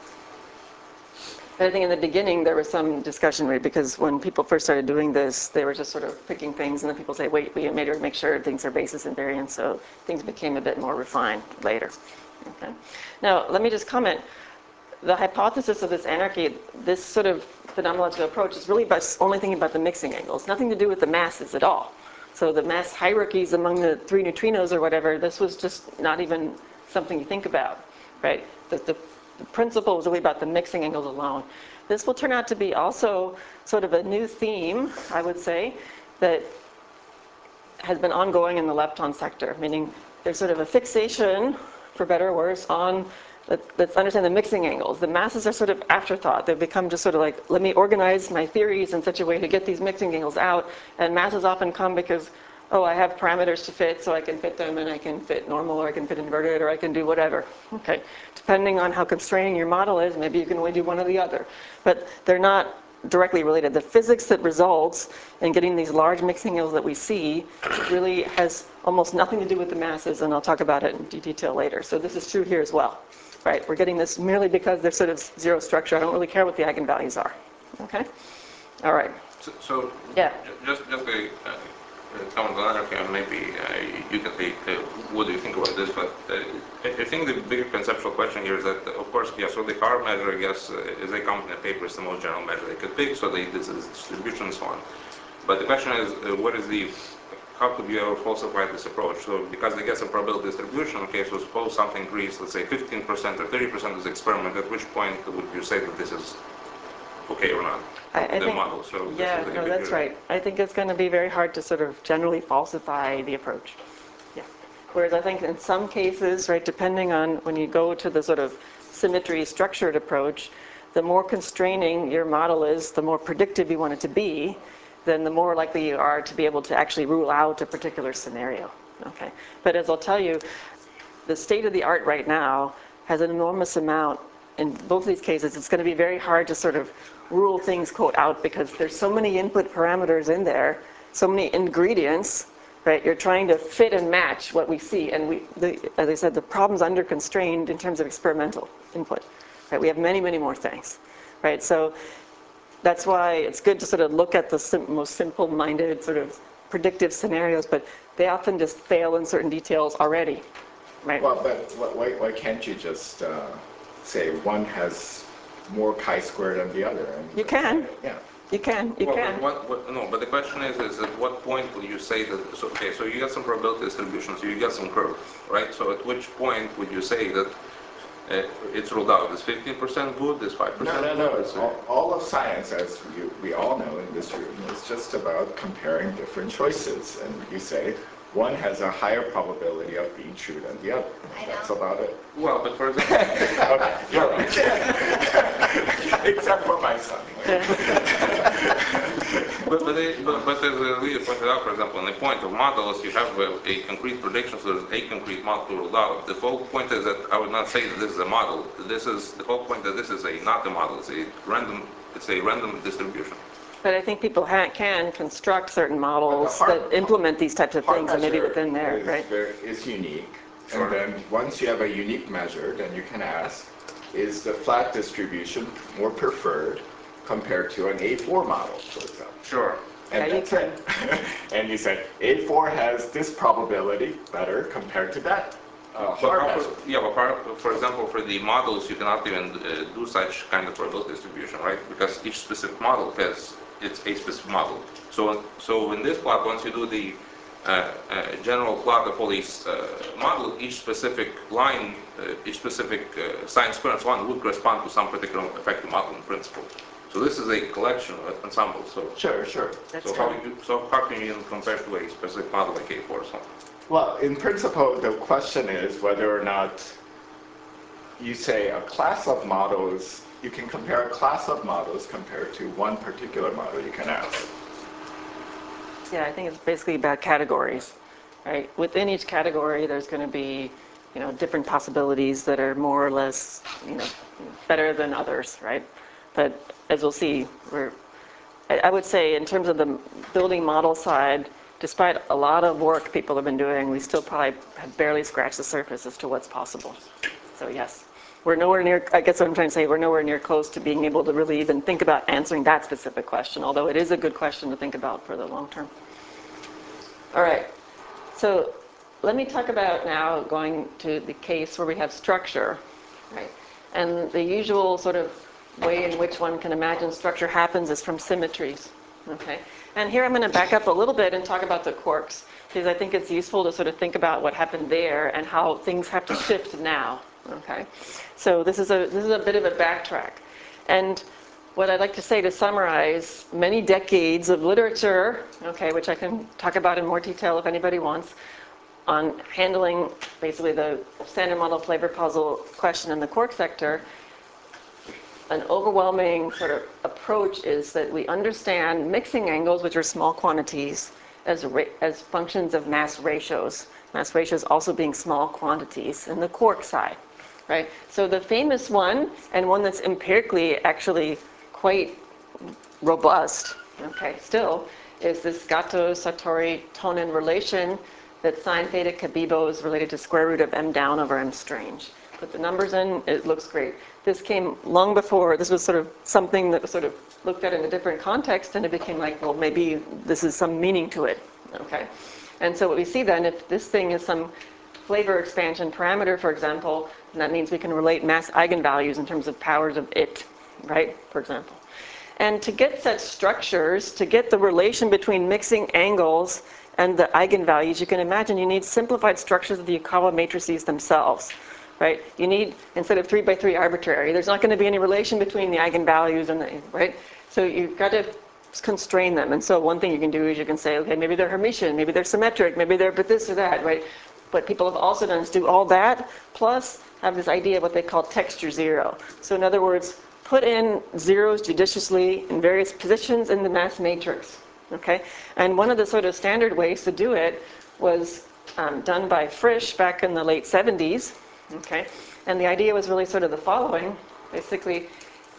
But I think in the beginning there was some discussion, right? Because when people first started doing this, they were just sort of picking things, and then people say, wait, we made to make sure things are basis invariant, so things became a bit more refined later. Okay. Now, let me just comment. The hypothesis of this anarchy, this sort of phenomenological approach is really only thinking about the mixing angles, nothing to do with the masses at all. So the mass hierarchies among the 3 neutrinos or whatever, this was just not even something you think about, right? The principle was really about the mixing angles alone. This will turn out to be also sort of a new theme, I would say, that has been ongoing in the lepton sector, meaning there's sort of a fixation, for better or worse, on let's understand the mixing angles. The masses are sort of afterthought. They've become just sort of like, let me organize my theories in such a way to get these mixing angles out. And masses often come because, oh, I have parameters to fit, so I can fit them, and I can fit normal, or I can fit inverted, or I can do whatever. Okay. Depending on how constraining your model is, maybe you can only do one or the other. But they're not directly related. The physics that results in getting these large mixing angles that we see really has almost nothing to do with the masses, and I'll talk about it in detail later. So this is true here as well. Right, we're getting this merely because they're sort of zero structure. I don't really care what the eigenvalues are. Okay? All right. So yeah. Just a comment on anarchy, and maybe you can say, what do you think about this? But I think the bigger conceptual question here is that, of course, yeah, so the hard measure, I guess, as they come in the paper, is the most general measure they could pick, so this is distribution and so on. But the question is, how could you ever falsify this approach? So because they get some probability distribution, okay, so suppose something agrees, let's say 15% or 30% of the experiment, at which point would you say that this is okay or not? I think, model. So yeah, no, that's right. I think it's going to be very hard to sort of generally falsify the approach. Yeah. Whereas I think in some cases, right, depending on when you go to the sort of symmetry structured approach, the more constraining your model is, the more predictive you want it to be, then the more likely you are to be able to actually rule out a particular scenario. Okay. But as I'll tell you, the state of the art right now has an enormous amount. In both these cases, it's going to be very hard to sort of rule things, quote, out, because there's so many input parameters in there, so many ingredients, right? You're trying to fit and match what we see. And as I said, the problem's under constrained in terms of experimental input, right? We have many, many more things, right? So that's why it's good to sort of look at the most simple-minded sort of predictive scenarios, but they often just fail in certain details already, right? Well, but why can't you just say one has more chi-squared than the other? And you can. Yeah. You can. You can. No, but the question is at what point will you say that, so, okay, so you get some probability distribution, so you get some curve, right? So at which point would you say that it's ruled out? Is 15% good? Is 5% good? No. All of science, as we all know in this room, is just about comparing different choices. And you say, one has a higher probability of being true than the other. That's about it. Well, but for example... Okay, you're right. Except for my son. But as Leah pointed out, for example, in the point of models, you have a concrete prediction, so there's a concrete model ruled out. The whole point is that I would not say that this is a model. This is the whole point that this is not a model. It's a random distribution. But I think people can construct certain models that implement these types of things, and maybe within there, right? It's unique. Sure. And then once you have a unique measure, then you can ask, is the flat distribution more preferred compared to an A4 model, for example? Sure. And Yeah, that's it. And you said A4 has this probability better compared to that hard measure. Yeah, but for example, for the models, you cannot even do such kind of probability distribution, right? Because each specific model has its a specific model. So in this plot, once you do the general plot of all these models, each specific line, each specific sine square one would correspond to some particular effective model in principle. So this is a collection of ensembles. So Sure. so how can you even compare to a specific model like A4 or something? Well, in principle, the question is whether or not you say a class of models, you can compare a class of models compared to one particular model you can ask. Yeah, I think it's basically about categories, right? Within each category, there's going to be, different possibilities that are more or less, better than others, right? But as we'll see, I would say in terms of the building model side, despite a lot of work people have been doing, we still probably have barely scratched the surface as to what's possible. So yes, we're nowhere near, I guess what I'm trying to say, we're nowhere near close to being able to really even think about answering that specific question, although it is a good question to think about for the long term. All right, so let me talk about now going to the case where we have structure, right? And the usual sort of way in which one can imagine structure happens is from symmetries, okay? And here I'm going to back up a little bit and talk about the quarks, because I think it's useful to sort of think about what happened there and how things have to shift now, okay? So this is a bit of a backtrack. And what I'd like to say to summarize many decades of literature, okay, which I can talk about in more detail if anybody wants, on handling basically the standard model flavor puzzle question in the quark sector, an overwhelming sort of approach is that we understand mixing angles, which are small quantities, as functions of mass ratios. Mass ratios also being small quantities in the quark side, right? So the famous one, and one that's empirically actually quite robust, okay, still, is this Gato-Sartori-Tonin relation that sine theta Cabibbo is related to square root of m down over m strange. Put the numbers in, it looks great. This came long before, this was sort of something that was sort of looked at in a different context, and it became like, well, maybe this is some meaning to it, okay? And so what we see then, if this thing is some flavor expansion parameter, for example, and that means we can relate mass eigenvalues in terms of powers of it, right, for example. And to get such structures, to get the relation between mixing angles and the eigenvalues, you can imagine you need simplified structures of the Yukawa matrices themselves, right? You need, instead of 3 by 3 arbitrary, there's not going to be any relation between the eigenvalues and the, right? So you've got to constrain them. And so one thing you can do is you can say, okay, maybe they're Hermitian, maybe they're symmetric, maybe they're but this or that, right? What people have also done is do all that, plus have this idea of what they call texture zero. So in other words, put in zeros judiciously in various positions in the mass matrix. Okay, and one of the sort of standard ways to do it was done by Frisch back in the late 70s. Okay, and the idea was really sort of the following. Basically,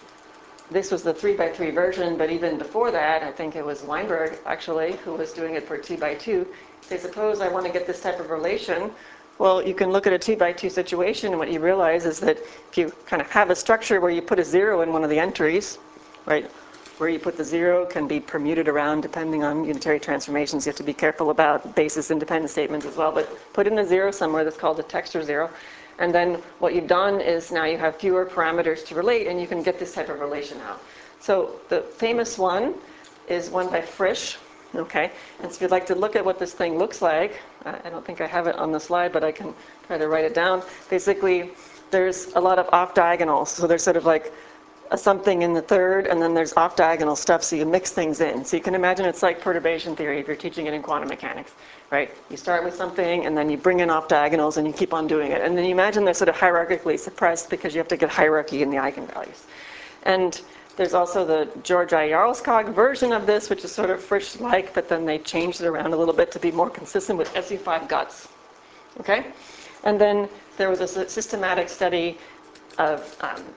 this was the 3 by 3 version, but even before that, I think it was Weinberg actually who was doing it for 2 by 2. Say, suppose I want to get this type of relation. Well, you can look at a 2 by 2 situation, and what you realize is that if you kind of have a structure where you put a 0 in one of the entries, right? Where you put the 0 can be permuted around depending on unitary transformations. You have to be careful about basis independent statements as well. But put in a 0 somewhere that's called a texture 0. And then what you've done is now you have fewer parameters to relate, and you can get this type of relation out. So the famous one is one by Frisch. Okay, and so if you'd like to look at what this thing looks like, I don't think I have it on the slide, but I can try to write it down. Basically, there's a lot of off diagonals. So there's sort of like a something in the third, and then there's off diagonal stuff, so you mix things in. So you can imagine it's like perturbation theory if you're teaching it in quantum mechanics, right? You start with something, and then you bring in off diagonals, and you keep on doing it. And then you imagine they're sort of hierarchically suppressed because you have to get hierarchy in the eigenvalues. And there's also the George I. Jarlskog version of this, which is sort of Frisch-like, but then they changed it around a little bit to be more consistent with SU5 guts. Okay? And then there was a systematic study of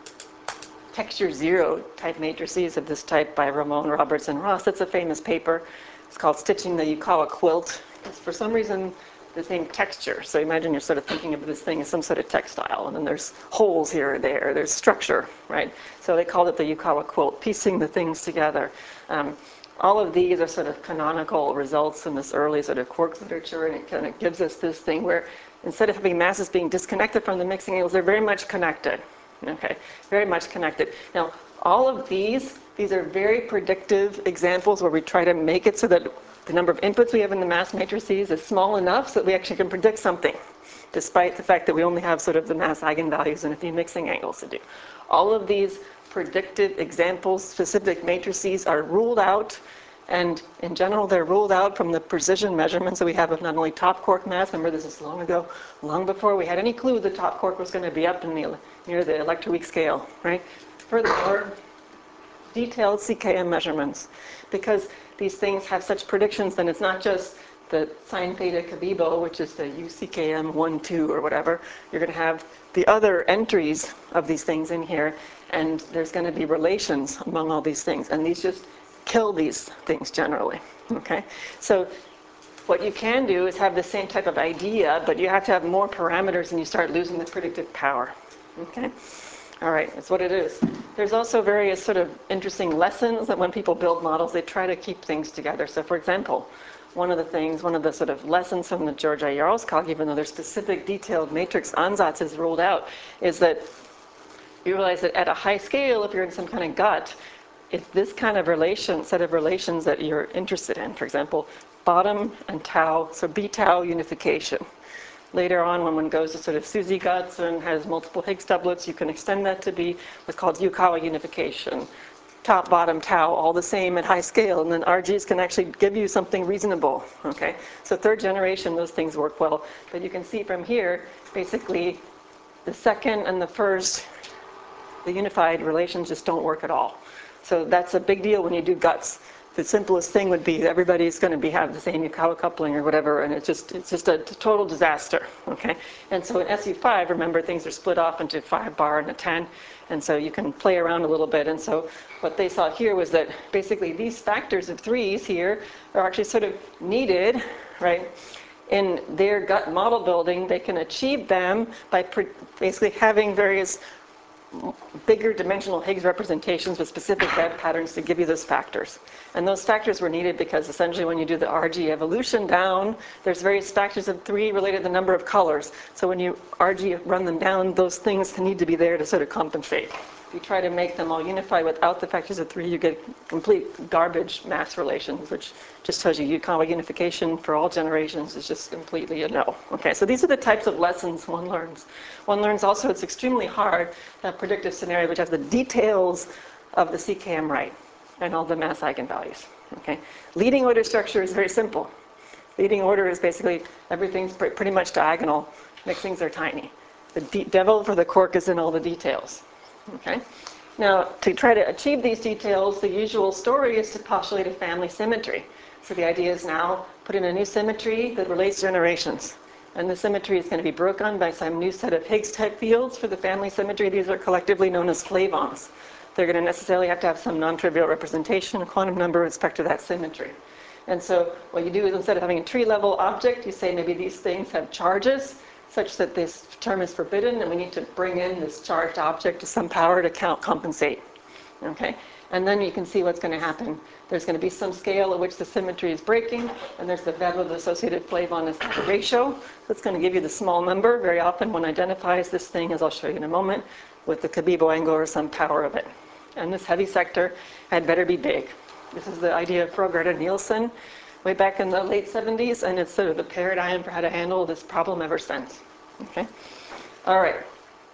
texture 0 type matrices of this type by Ramon, Roberts, and Ross. It's a famous paper. It's called Stitching the Yukawa Quilt. For some reason, the same texture. So imagine you're sort of thinking of this thing as some sort of textile, and then there's holes here or there, there's structure, right? So they called it the Yukawa quilt, piecing the things together. All of these are sort of canonical results in this early sort of quark literature, and it kind of gives us this thing where instead of having masses being disconnected from the mixing angles, they're very much connected, okay? Very much connected. Now, all of these are very predictive examples where we try to make it so that the number of inputs we have in the mass matrices is small enough so that we actually can predict something, despite the fact that we only have sort of the mass eigenvalues and a few mixing angles to do. All of these predictive examples, specific matrices are ruled out, and in general they're ruled out from the precision measurements that we have of not only top quark mass, remember this is long ago, long before we had any clue the top quark was going to be up in near the electroweak scale, right? Furthermore, detailed CKM measurements, because these things have such predictions, then it's not just the sine theta Cabibbo, which is the UCKM 1, 2, or whatever. You're going to have the other entries of these things in here, and there's going to be relations among all these things, and these just kill these things generally, okay? So what you can do is have the same type of idea, but you have to have more parameters and you start losing the predictive power, okay? All right, that's what it is. There's also various sort of interesting lessons that when people build models, they try to keep things together. So for example, one of the sort of lessons from the Georgi Yarlskog, even though there's specific detailed matrix ansatz is ruled out, is that you realize that at a high scale, if you're in some kind of gut, it's this kind of set of relations that you're interested in. For example, bottom and tau, so B-tau unification. Later on, when one goes to sort of SUSY guts and has multiple Higgs doublets, you can extend that to be what's called Yukawa unification. Top, bottom, tau, all the same at high scale, and then RGs can actually give you something reasonable, okay? So third generation, those things work well. But you can see from here, basically, the second and the first, the unified relations just don't work at all. So that's a big deal when you do guts. The simplest thing would be everybody's going to have the same Yukawa coupling or whatever, and it's just a total disaster, okay? And so in SU5, remember, things are split off into 5 bar and a 10, and so you can play around a little bit. And so what they saw here was that basically these factors of 3s here are actually sort of needed, right? In their gut model building, they can achieve them by basically having various bigger dimensional Higgs representations with specific bed patterns to give you those factors. And those factors were needed because essentially when you do the RG evolution down, there's various factors of 3 related to the number of colors. So when you RG run them down, those things need to be there to sort of compensate. If you try to make them all unify without the factors of 3, you get complete garbage mass relations, which just tells you Yukawa unification for all generations is just completely a no. Okay, so these are the types of lessons one learns. One learns also it's extremely hard to have predictive scenarios which have the details of the CKM right and all the mass eigenvalues. Okay, leading order structure is very simple. Leading order is basically everything's pretty much diagonal. Mixings are tiny. The devil for the quark is in all the details. Okay. Now, to try to achieve these details, the usual story is to postulate a family symmetry. So the idea is now put in a new symmetry that relates generations. And the symmetry is going to be broken by some new set of Higgs-type fields for the family symmetry. These are collectively known as flavons. They're going to necessarily have to have some non-trivial representation, a quantum number with respect to that symmetry. And so what you do is instead of having a tree-level object, you say maybe these things have charges such that this term is forbidden, and we need to bring in this charged object to some power to compensate. Okay? And then you can see what's going to happen. There's going to be some scale at which the symmetry is breaking, and there's the value of the associated flavon is the ratio. So it's going to give you the small number. Very often one identifies this thing, as I'll show you in a moment, with the Cabibbo angle or some power of it. And this heavy sector had better be big. This is the idea of Froggaard and Nielsen way back in the late 70s, and it's sort of the paradigm for how to handle this problem ever since. Okay? All right.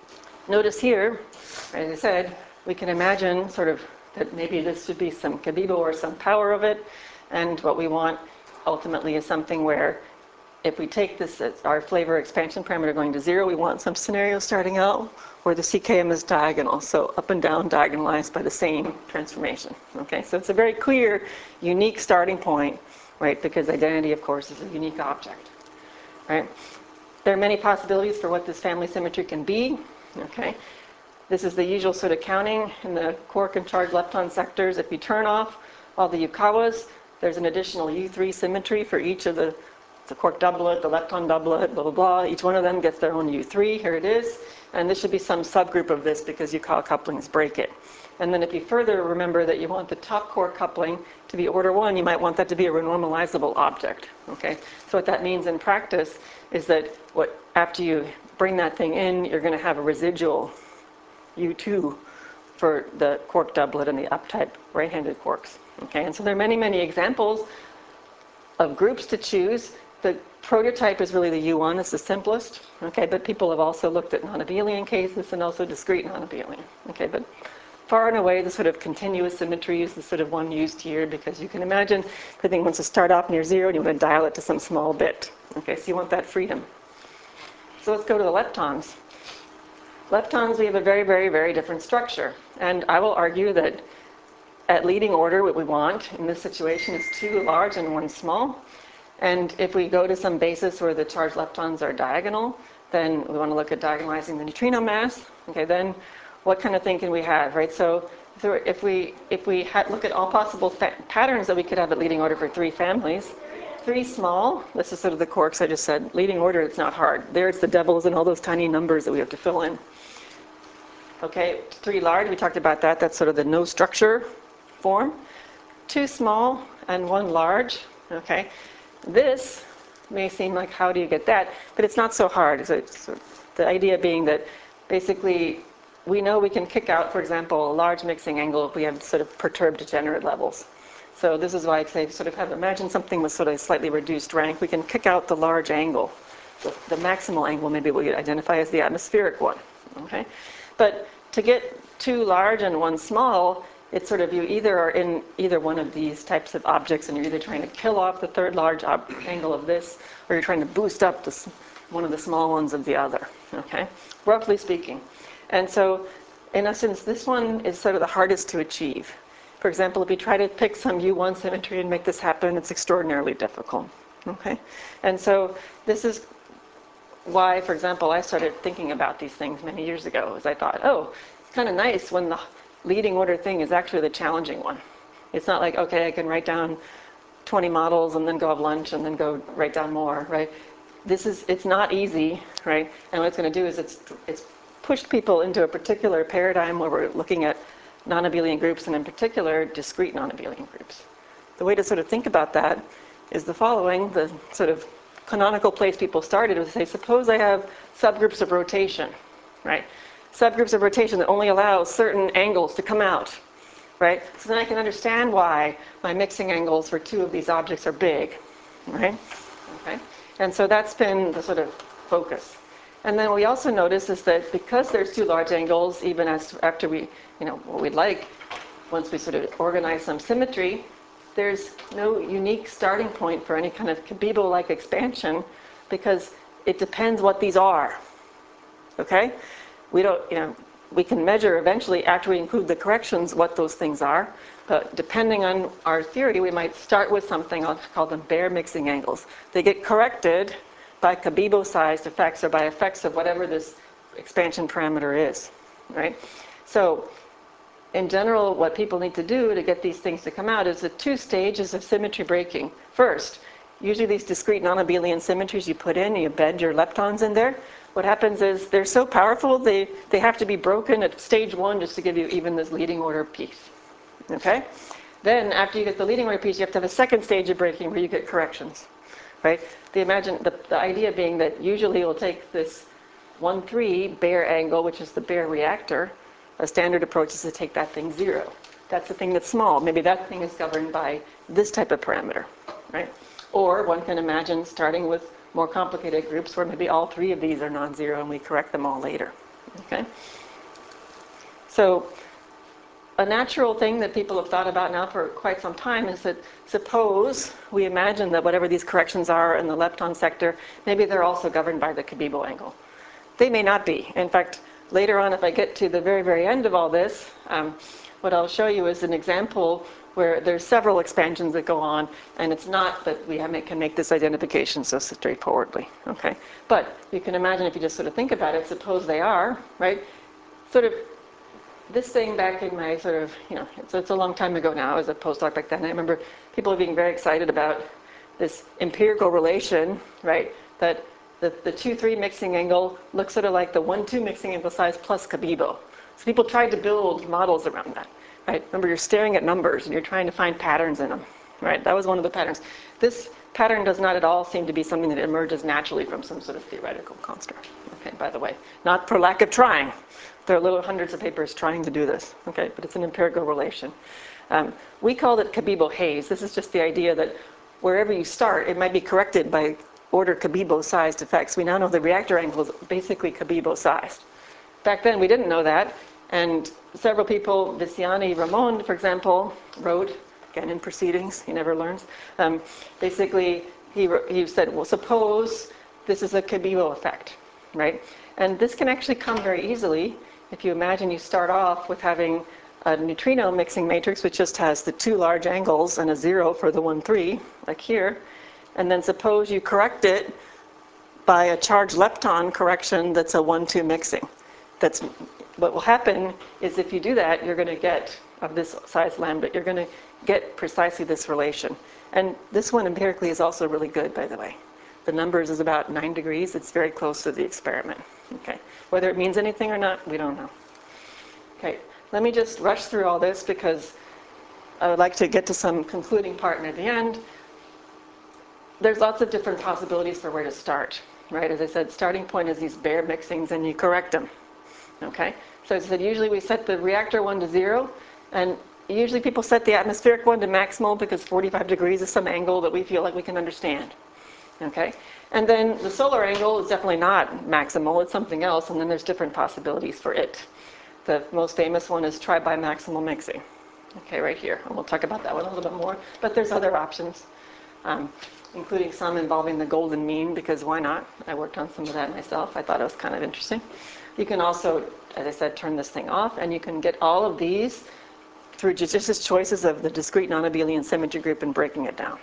Notice here, as I said, we can imagine sort of that maybe this should be some Cabibbo or some power of it, and what we want ultimately is something where if we take this as our flavor expansion parameter going to 0, we want some scenario starting out where the CKM is diagonal, so up and down diagonalized by the same transformation. Okay, so it's a very clear, unique starting point, right? Because identity, of course, is a unique object, right? There are many possibilities for what this family symmetry can be. Okay, this is the usual sort of counting in the quark and charged lepton sectors. If you turn off all the Yukawas, there's an additional U3 symmetry for each of the the quark doublet, the lepton doublet, blah, blah, blah. Each one of them gets their own U3. Here it is. And this should be some subgroup of this because Yukawa couplings break it. And then if you further remember that you want the top quark coupling to be order 1, you might want that to be a renormalizable object. Okay? So what that means in practice is that after you bring that thing in, you're going to have a residual U2 for the quark doublet and the up-type right-handed quarks. Okay? And so there are many, many examples of groups to choose. The prototype is really the U1, it's the simplest. Okay? But people have also looked at non-abelian cases and also discrete non-abelian. Okay? But far and away, the sort of continuous symmetry is the sort of one used here, because you can imagine the thing wants to start off near 0 and you want to dial it to some small bit. Okay, so you want that freedom. So let's go to the leptons. Leptons, we have a very, very, very different structure. And I will argue that at leading order, what we want in this situation is 2 large and 1 small. And if we go to some basis where the charged leptons are diagonal, then we want to look at diagonalizing the neutrino mass. Okay, then what kind of thing can we have, right? So if we look at all possible patterns that we could have at leading order for 3 families, 3 small, this is sort of the quarks I just said. Leading order, it's not hard. There it's the devils and all those tiny numbers that we have to fill in. Okay, 3 large, we talked about that. That's sort of the no structure form. 2 small and 1 large. Okay, this may seem like, how do you get that? But it's not so hard. So the idea being that basically we know we can kick out, for example, a large mixing angle if we have sort of perturbed degenerate levels. So this is why I say imagine something with sort of slightly reduced rank. We can kick out the large angle. The maximal angle maybe we identify as the atmospheric one. Okay? But to get 2 large and 1 small, it's sort of you either are in either one of these types of objects and you're either trying to kill off the 3rd large angle of this, or you're trying to boost up one of the small ones of the other. Okay? Roughly speaking. And so, in essence, this one is sort of the hardest to achieve. For example, if you try to pick some U1 symmetry and make this happen, it's extraordinarily difficult. Okay? And so, this is why, for example, I started thinking about these things many years ago, as I thought, oh, it's kind of nice when the leading order thing is actually the challenging one. It's not like, okay, I can write down 20 models and then go have lunch and then go write down more, right? It's not easy, right? And what it's going to do is it's pushed people into a particular paradigm where we're looking at non-abelian groups, and in particular, discrete non-abelian groups. The way to sort of think about that is the following. The sort of canonical place people started was to say, suppose I have subgroups of rotation, right? Subgroups of rotation that only allow certain angles to come out, right? So then I can understand why my mixing angles for 2 of these objects are big, right? Okay. And so that's been the sort of focus. And then we also notice is that because there's 2 large angles, even after we, what we'd like, once we sort of organize some symmetry, there's no unique starting point for any kind of Cabibbo-like expansion because it depends what these are. Okay? We don't, we can measure eventually after we include the corrections what those things are. But depending on our theory, we might start with something, I'll call them bare mixing angles. They get corrected by Cabibbo-sized effects or by effects of whatever this expansion parameter is, right? So in general, what people need to do to get these things to come out is the 2 stages of symmetry breaking. First, usually these discrete non-abelian symmetries you put in, you bed your leptons in there. What happens is they're so powerful, they have to be broken at stage 1 just to give you even this leading order piece, okay? Then after you get the leading order piece, you have to have a second stage of breaking where you get corrections. Right? The idea being that usually you'll take this 1,3 bare angle, which is the bare reactor. A standard approach is to take that thing 0. That's the thing that's small. Maybe that thing is governed by this type of parameter, right? Or one can imagine starting with more complicated groups where maybe all 3 of these are non-zero and we correct them all later. Okay? So a natural thing that people have thought about now for quite some time is that suppose we imagine that whatever these corrections are in the lepton sector, maybe they're also governed by the Cabibbo angle. They may not be. In fact, later on, if I get to the very, very end of all this, what I'll show you is an example where there's several expansions that go on, and it's not that we can make this identification so straightforwardly. Okay? But you can imagine if you just sort of think about it, suppose they are, right? Sort of this thing back in my it's a long time ago now as a postdoc back then. I remember people being very excited about this empirical relation, right, that the 2-3 mixing angle looks sort of like the 1-2 mixing angle size plus Cabibbo. So people tried to build models around that, right? Remember, you're staring at numbers and you're trying to find patterns in them, right? That was one of the patterns. This pattern does not at all seem to be something that emerges naturally from some sort of theoretical construct, okay, by the way. Not for lack of trying. There are little hundreds of papers trying to do this, okay, but it's an empirical relation. We called it Cabibbo haze. This is just the idea that wherever you start, it might be corrected by order Cabibbo sized effects. We now know the reactor angle is basically Cabibbo sized. Back then we didn't know that, and several people, Visciani, Ramon, for example, wrote, again in Proceedings, he never learns, basically he said, well, suppose this is a Cabibbo effect, right? And this can actually come very easily if you imagine you start off with having a neutrino mixing matrix which just has the 2 large angles and a 0 for the 1-3, like here, and then suppose you correct it by a charged lepton correction that's a 1-2 mixing. That's what will happen is if you do that, you're going to get, of this size lambda, you're going to get precisely this relation. And this one empirically is also really good, by the way. The numbers is about 9 degrees. It's very close to the experiment. Okay. Whether it means anything or not, we don't know. Okay. Let me just rush through all this because I would like to get to some concluding part near the end. There's lots of different possibilities for where to start, right? As I said, starting point is these bare mixings and you correct them. Okay? So as I said, usually we set the reactor 1 to 0, and usually people set the atmospheric one to maximal because 45 degrees is some angle that we feel like we can understand. Okay? And then the solar angle is definitely not maximal, it's something else, and then there's different possibilities for it. The most famous one is tri-bimaximal mixing. Okay, right here. And we'll talk about that one a little bit more. But there's other options, including some involving the golden mean, because why not? I worked on some of that myself. I thought it was kind of interesting. You can also, as I said, turn this thing off, and you can get all of these through judicious choices of the discrete non-abelian symmetry group and breaking it down.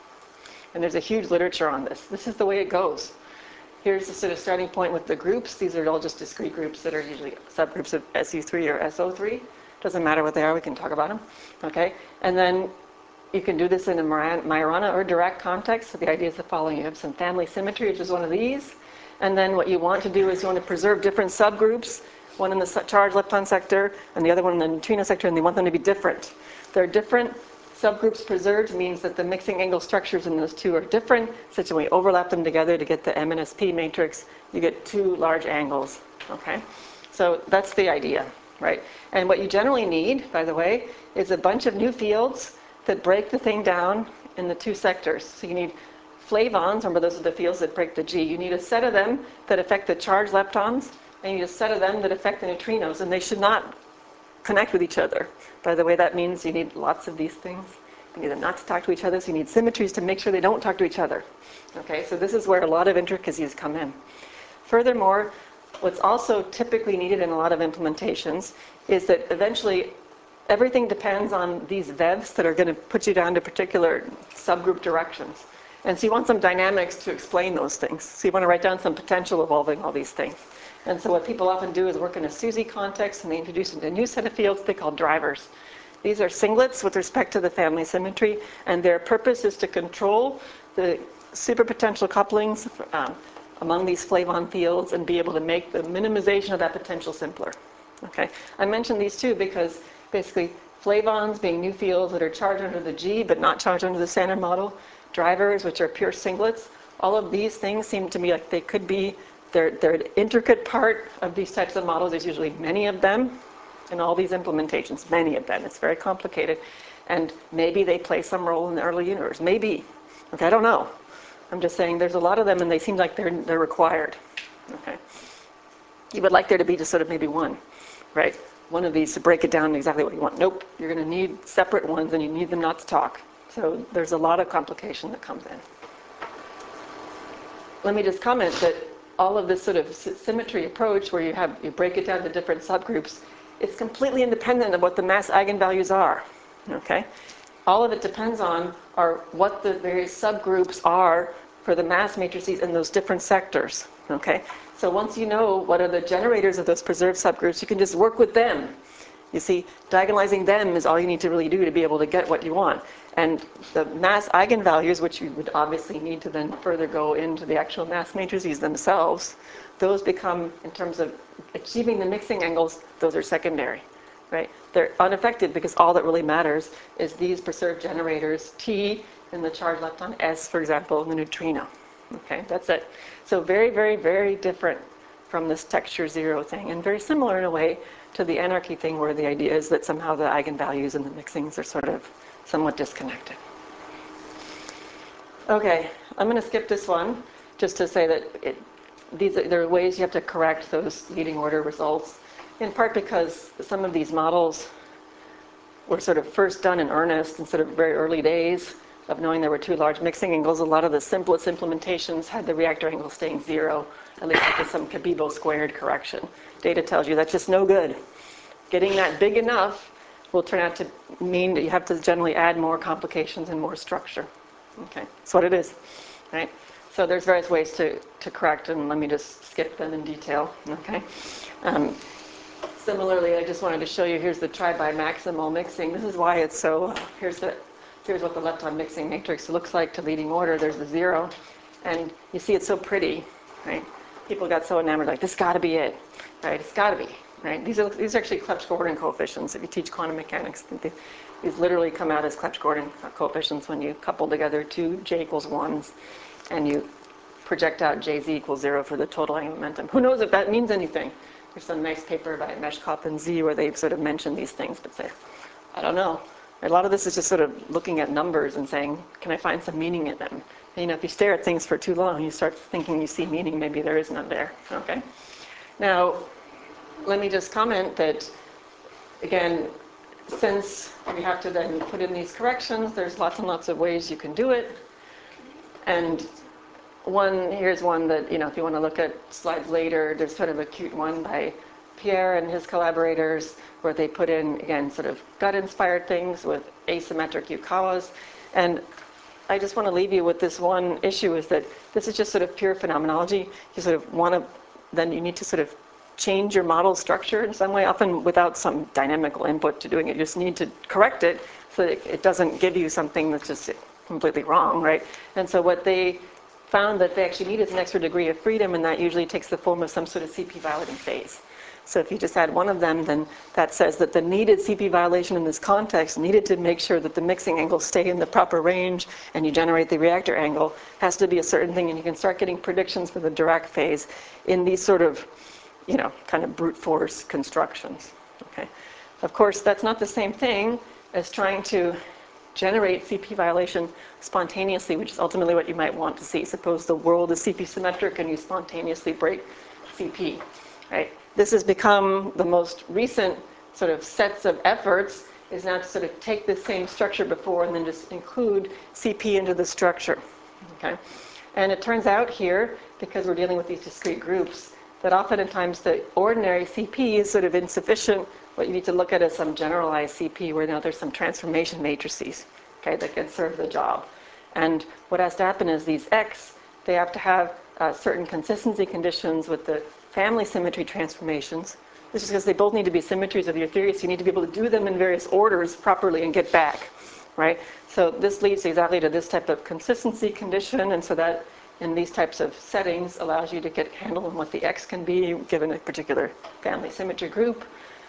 And there's a huge literature on this. This is the way it goes. Here's the sort of starting point with the groups. These are all just discrete groups that are usually subgroups of SU3 or SO3. Doesn't matter what they are, we can talk about them. Okay? And then you can do this in a Majorana or Dirac context. So the idea is the following. You have some family symmetry, which is one of these. And then what you want to do is you want to preserve different subgroups, one in the charged lepton sector and the other one in the neutrino sector, and you want them to be different. They're different. Subgroups preserved means that the mixing angle structures in those two are different, such that when we overlap them together to get the MNSP matrix, you get 2 large angles. Okay? So that's the idea, right? And what you generally need, by the way, is a bunch of new fields that break the thing down in the 2 sectors. So you need flavons, remember those are the fields that break the G. You need a set of them that affect the charged leptons, and you need a set of them that affect the neutrinos, and they should not connect with each other. By the way, that means you need lots of these things. You need them not to talk to each other, so you need symmetries to make sure they don't talk to each other. Okay, so this is where a lot of intricacies come in. Furthermore, what's also typically needed in a lot of implementations is that eventually everything depends on these VEVs that are going to put you down to particular subgroup directions. And so you want some dynamics to explain those things. So you want to write down some potential involving all these things. And so what people often do is work in a SUSY context, and they introduce a new set of fields they call drivers. These are singlets with respect to the family symmetry, and their purpose is to control the superpotential couplings among these flavon fields and be able to make the minimization of that potential simpler. Okay, I mentioned these two because basically flavons being new fields that are charged under the G but not charged under the standard model, drivers which are pure singlets, all of these things seem to me like they could be, they're an intricate part of these types of models. There's usually many of them in all these implementations, many of them. It's very complicated. And maybe they play some role in the early universe. Maybe. Okay, I don't know. I'm just saying there's a lot of them and they seem like they're required. Okay. You would like there to be just sort of maybe one, right? One of these to break it down exactly what you want. Nope, you're going to need separate ones and you need them not to talk. So there's a lot of complication that comes in. Let me just comment that all of this sort of symmetry approach where you break it down to different subgroups, it's completely independent of what the mass eigenvalues are. Okay? All of it depends on what the various subgroups are for the mass matrices in those different sectors. Okay? So once you know what are the generators of those preserved subgroups, you can just work with them. You see, diagonalizing them is all you need to really do to be able to get what you want. And the mass eigenvalues, which you would obviously need to then further go into the actual mass matrices themselves, those become, in terms of achieving the mixing angles, those are secondary, right? They're unaffected because all that really matters is these preserved generators, T in the charge lepton, S, for example, in the neutrino. Okay, that's it. So very, very, very different from this texture zero thing, and very similar in a way to the anarchy thing, where the idea is that somehow the eigenvalues and the mixings are sort of somewhat disconnected. Okay, I'm going to skip this one just to say that there are ways you have to correct those leading order results, in part because some of these models were sort of first done in earnest in sort of very early days of knowing there were two large mixing angles. A lot of the simplest implementations had the reactor angle staying zero, at least with some Cabibbo squared correction. Data tells you that's just no good. Getting that big enough will turn out to mean that you have to generally add more complications and more structure. Okay, that's what it is, right? So there's various ways to correct, and let me just skip them in detail, okay? Similarly, I just wanted to show you, here's the tri-bimaximal mixing. This is why it's so, here's what the lepton mixing matrix looks like to leading order. There's the zero, and you see it's so pretty, right? People got so enamored, like, this got to be it, right? It's got to be, right? These are actually Clebsch-Gordan coefficients. If you teach quantum mechanics, these literally come out as Clebsch-Gordan coefficients when you couple together two j equals 1s, and you project out jz equals 0 for the total angular momentum. Who knows if that means anything? There's some nice paper by Meshkop and Z where they sort of mention these things, but say, I don't know. A lot of this is just sort of looking at numbers and saying, can I find some meaning in them? And, if you stare at things for too long, you start thinking you see meaning, maybe there is none there, okay? Now, let me just comment that, again, since we have to then put in these corrections, there's lots and lots of ways you can do it. And here's one that, if you want to look at slides later, there's sort of a cute one by Pierre and his collaborators where they put in, again, sort of gut-inspired things with asymmetric Yukawas. And I just want to leave you with this one issue, is that this is just sort of pure phenomenology. You sort of then you need to sort of change your model structure in some way, often without some dynamical input to doing it. You just need to correct it so that it doesn't give you something that's just completely wrong, right? And so what they found that they actually need is an extra degree of freedom, and that usually takes the form of some sort of CP violating phase. So if you just add one of them, then that says that the needed CP violation in this context, needed to make sure that the mixing angles stay in the proper range and you generate the reactor angle, has to be a certain thing, and you can start getting predictions for the Dirac phase in these sort of, kind of brute force constructions. Okay. Of course, that's not the same thing as trying to generate CP violation spontaneously, which is ultimately what you might want to see. Suppose the world is CP symmetric and you spontaneously break CP, right? This has become the most recent sort of sets of efforts, is now to sort of take the same structure before and then just include CP into the structure, okay? And it turns out here, because we're dealing with these discrete groups, that oftentimes the ordinary CP is sort of insufficient. What you need to look at is some generalized CP where now there's some transformation matrices, okay, that can serve the job. And what has to happen is these X, they have to have certain consistency conditions with the family symmetry transformations. This is because they both need to be symmetries of your theory, so you need to be able to do them in various orders properly and get back, right? So this leads exactly to this type of consistency condition, and so that in these types of settings allows you to get a handle on what the X can be given a particular family symmetry group.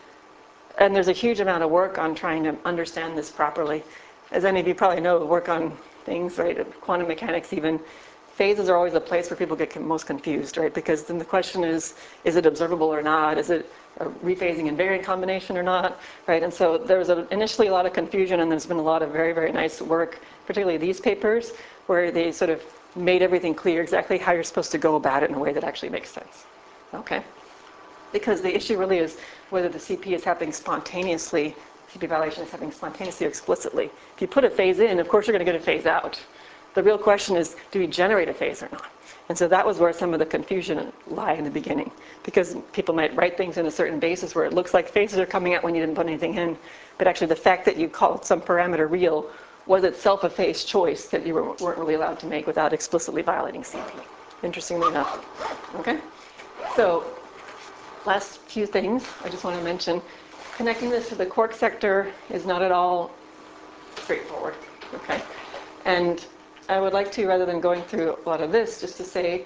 And there's a huge amount of work on trying to understand this properly. As any of you probably know, work on things, right, quantum mechanics even, phases are always a place where people get most confused, right? Because then the question is it observable or not? Is it a rephasing invariant combination or not, right? And so there was initially a lot of confusion, and there's been a lot of very, very nice work, particularly these papers, where they sort of made everything clear exactly how you're supposed to go about it in a way that actually makes sense, okay? Because the issue really is whether the CP is happening spontaneously, CP violation is happening spontaneously or explicitly. If you put a phase in, of course you're going to get a phase out. The real question is, do we generate a phase or not? And so that was where some of the confusion lie in the beginning, because people might write things in a certain basis where it looks like phases are coming out when you didn't put anything in, but actually the fact that you called some parameter real was itself a phase choice that you weren't really allowed to make without explicitly violating CP, interestingly enough. Okay? So, last few things I just want to mention. connecting this to the quark sector is not at all straightforward, okay? And I would like to, rather than going through a lot of this, just to say,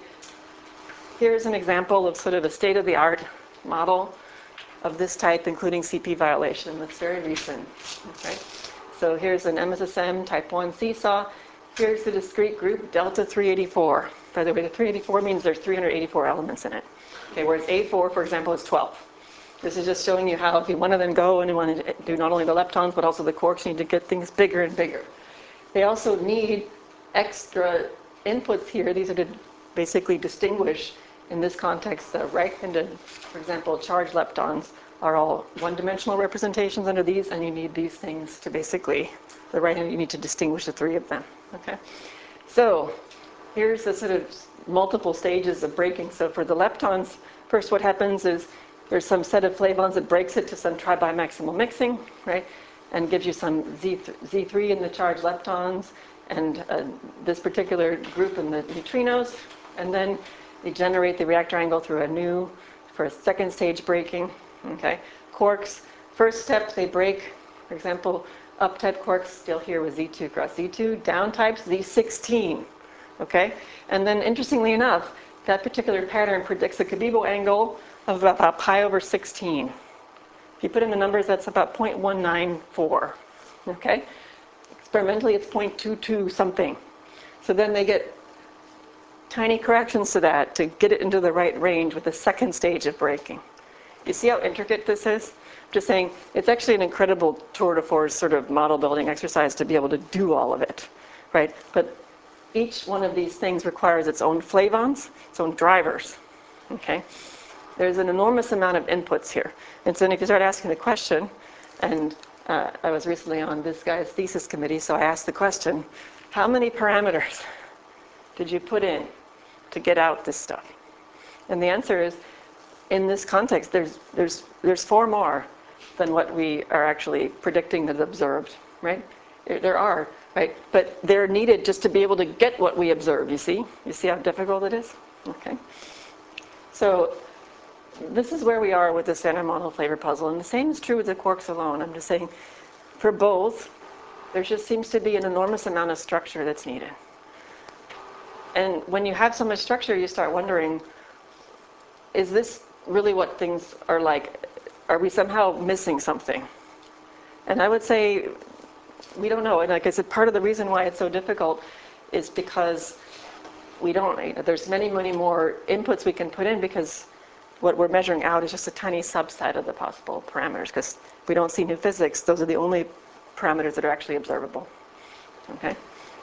here's an example of sort of a state-of-the-art model of this type, including CP violation. That's very recent, okay? So here's an MSSM type 1 seesaw. Here's the discrete group, delta 384. By the way, the 384 means there's 384 elements in it. Okay, whereas A4, for example, is 12. This is just showing you how if you want to then go and you want to do not only the leptons, but also the quarks, you need to get things bigger and bigger. They also need extra inputs here. These are to basically distinguish, in this context, the right-handed, for example, charged leptons are all one-dimensional representations under these, and you need these things to basically, the right hand, you need to distinguish the three of them, okay? So here's the sort of multiple stages of breaking. So for the leptons, first what happens is there's some set of flavons that breaks it to some tri-bimaximal mixing, right? And gives you some Z3 in the charged leptons, and this particular group in the neutrinos, and then they generate the reactor angle through a nu for a second stage breaking, okay? Quarks, first step they break, for example, up type quarks still here with Z2 cross Z2, down types Z16, okay? And then interestingly enough, that particular pattern predicts a Cabibbo angle of about pi over 16. If you put in the numbers, that's about 0.194, okay? Experimentally, it's 0.22 something. So then they get tiny corrections to that to get it into the right range with the second stage of breaking. You see how intricate this is? I'm just saying, it's actually an incredible tour de force sort of model building exercise to be able to do all of it, right? But each one of these things requires its own flavons, its own drivers, okay? There's an enormous amount of inputs here. And so if you start asking the question, and I was recently on this guy's thesis committee, so I asked the question, how many parameters did you put in to get out this stuff? And the answer is, in this context, there's 4 more than what we are actually predicting that is observed, right? There are, right? But they're needed just to be able to get what we observe, you see? You see how difficult it is? Okay. So this is where we are with the standard model flavor puzzle, and the same is true with the quarks alone. I'm just saying, for both, there just seems to be an enormous amount of structure that's needed. And when you have so much structure, you start wondering, is this really what things are like? Are we somehow missing something? And I would say, we don't know. And like I said, part of the reason why it's so difficult is because we don't, there's many, many more inputs we can put in, because what we're measuring out is just a tiny subset of the possible parameters, because we don't see new physics. Those are the only parameters that are actually observable, okay?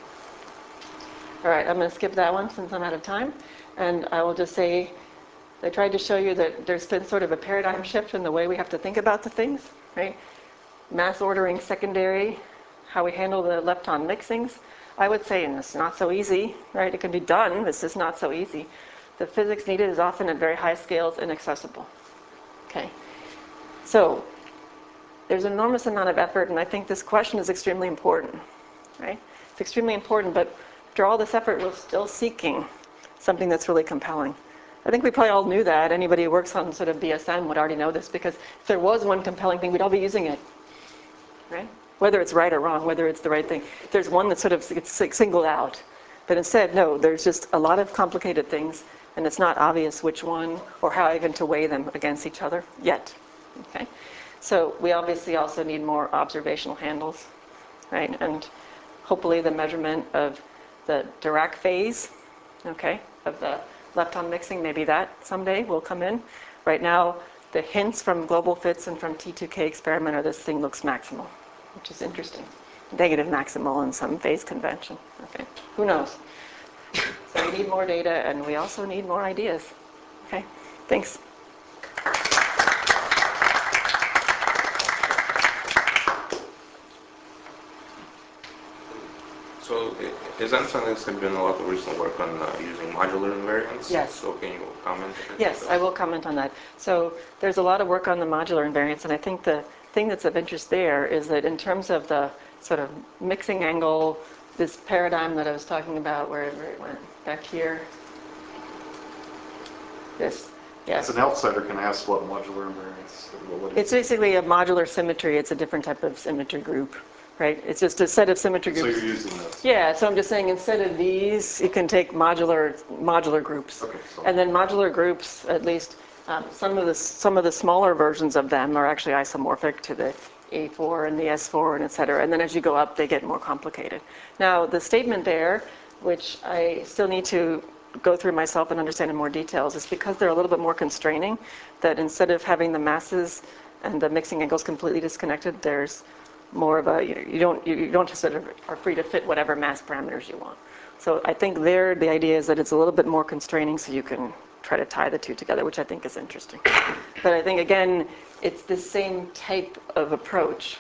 All right, I'm going to skip that one since I'm out of time. And I will just say, I tried to show you that there's been sort of a paradigm shift in the way we have to think about the things, right? Mass ordering secondary, how we handle the lepton mixings. I would say, and it's not so easy, right? It can be done, this is not so easy. The physics needed is often at very high scales inaccessible, okay? So there's an enormous amount of effort, and I think this question is extremely important, right? It's extremely important, but after all this effort, we're still seeking something that's really compelling. I think we probably all knew that. Anybody who works on sort of BSM would already know this, because if there was one compelling thing, we'd all be using it, right? Whether it's right or wrong, whether it's the right thing. There's one that sort of gets singled out. But instead, no, there's just a lot of complicated things, and it's not obvious which one or how even to weigh them against each other yet, okay? So we obviously also need more observational handles, right? And hopefully the measurement of the Dirac phase, okay, of the lepton mixing, maybe that someday will come in. Right now, the hints from global fits and from T2K experiment are this thing looks maximal, which is interesting. Negative maximal in some phase convention, okay? Who knows? So we need more data, and we also need more ideas, okay? Thanks. So, as I understand, there's been a lot of recent work on using modular invariants. Yes. So can you comment? Yes, I will comment on that. So there's a lot of work on the modular invariants, and I think the thing that's of interest there is that in terms of the sort of mixing angle, this paradigm that I was talking about, wherever it went, back here, this Yes. As an outsider, can I ask what modular invariance, what It's is? basically a modular symmetry. It's a different type of symmetry group, right? It's just a set of symmetry So groups. you're using those? Yeah, so I'm just saying instead of these, you can take modular groups. Okay, so- And then modular groups, at least some of the smaller versions of them are actually isomorphic to the A4 and the S4 and et cetera. And then as you go up, they get more complicated. Now, the statement there, which I still need to go through myself and understand in more details, is because they're a little bit more constraining, that instead of having the masses and the mixing angles completely disconnected, there's more of a, you don't just sort of are free to fit whatever mass parameters you want. So I think there, the idea is that it's a little bit more constraining so you can try to tie the two together, which I think is interesting. But I think, again, it's the same type of approach.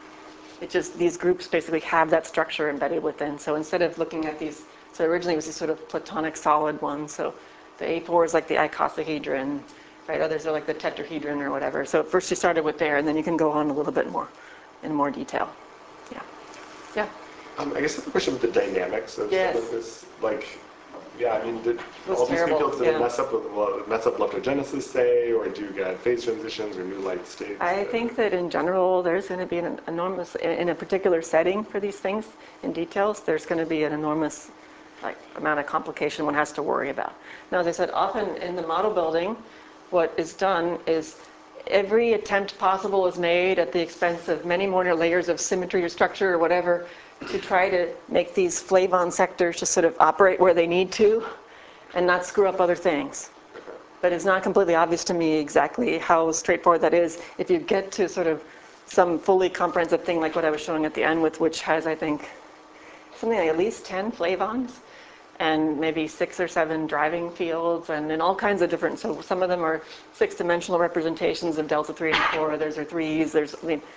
It just, these groups basically have that structure embedded within. So instead of looking at these, so originally it was these sort of platonic solid ones. So the A4 is like the icosahedron, right? Others are like the tetrahedron or whatever. So first you started with there, and then you can go on a little bit more, in more detail. Yeah. Yeah. I guess I have a question with the dynamics of Yes. some of this. Like, yeah, I mean, did was all these terrible, fields, did yeah. it mess up leptogenesis, say, or do you get phase transitions or new light states? I think that in general, there's going to be an enormous, in a particular setting for these things, in details, there's going to be an enormous amount of complication one has to worry about. Now, as I said, often in the model building, what is done is every attempt possible is made at the expense of many more layers of symmetry or structure or whatever to try to make these flavon sectors just sort of operate where they need to and not screw up other things. But it's not completely obvious to me exactly how straightforward that is. If you get to sort of some fully comprehensive thing like what I was showing at the end with, which has, I think, something like at least 10 flavons and maybe 6 or 7 driving fields and in all kinds of different, so some of them are 6-dimensional representations of delta 3 and 4, others are 3s,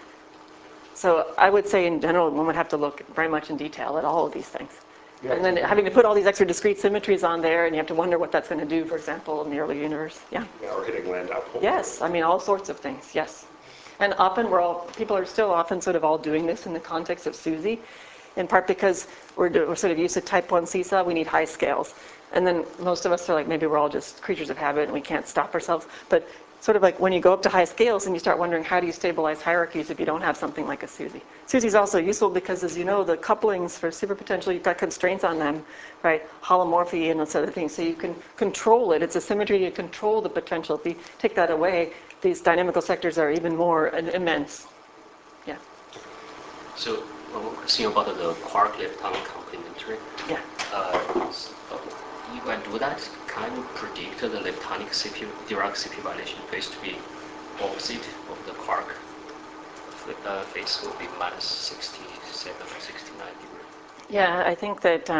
so I would say in general one would have to look very much in detail at all of these things. Yeah. And then having to put all these extra discrete symmetries on there, and you have to wonder what that's going to do, for example, in the early universe. Yeah. Yeah, or hitting Landau poles. Yes, I mean, all sorts of things, yes. And often people are still often sort of all doing this in the context of SUSY, in part because we're sort of used to type 1 seesaw, we need high scales. And then most of us are like, maybe we're all just creatures of habit and we can't stop ourselves. But sort of like when you go up to high scales and you start wondering how do you stabilize hierarchies if you don't have something like a SUSY. SUSY is also useful because, as you know, the couplings for superpotential, you've got constraints on them, right? Holomorphy and those other things, so you can control it. It's a symmetry to control the potential. If you take that away, these dynamical sectors are even more immense. Yeah. So one question about the quark-lepton complementary. Yeah. If I do that, can you predict the leptonic Dirac CP violation phase to be opposite of the quark phase will be minus 67 or 69 degrees? Yeah, I think that,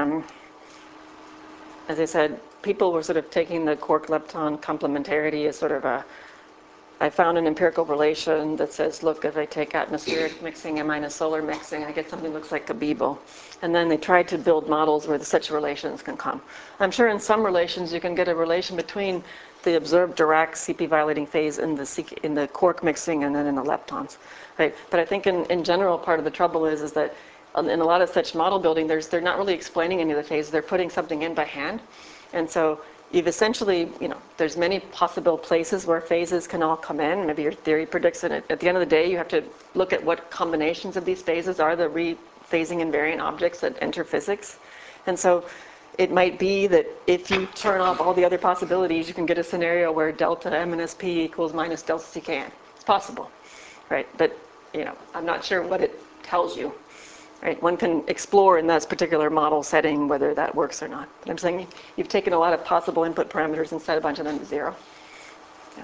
as I said, people were sort of taking the quark-lepton complementarity as sort of I found an empirical relation that says, look, if I take atmospheric mixing and minus solar mixing, I get something that looks like a Beeble. And then they tried to build models where such relations can come. I'm sure in some relations you can get a relation between the observed Dirac CP violating phase in the quark mixing and then in the leptons, right? But I think in general, part of the trouble is that in a lot of such model building, they're not really explaining any of the phases. They're putting something in by hand. And so you've essentially, there's many possible places where phases can all come in. Maybe your theory predicts it. At the end of the day, you have to look at what combinations of these phases are the rephasing invariant objects that enter physics. And so it might be that if you turn off all the other possibilities, you can get a scenario where delta MNSP equals minus delta CKN. It's possible, right? But, I'm not sure what it tells you. Right? One can explore in that particular model setting whether that works or not. But I'm saying you've taken a lot of possible input parameters and set a bunch of them to 0. Yeah.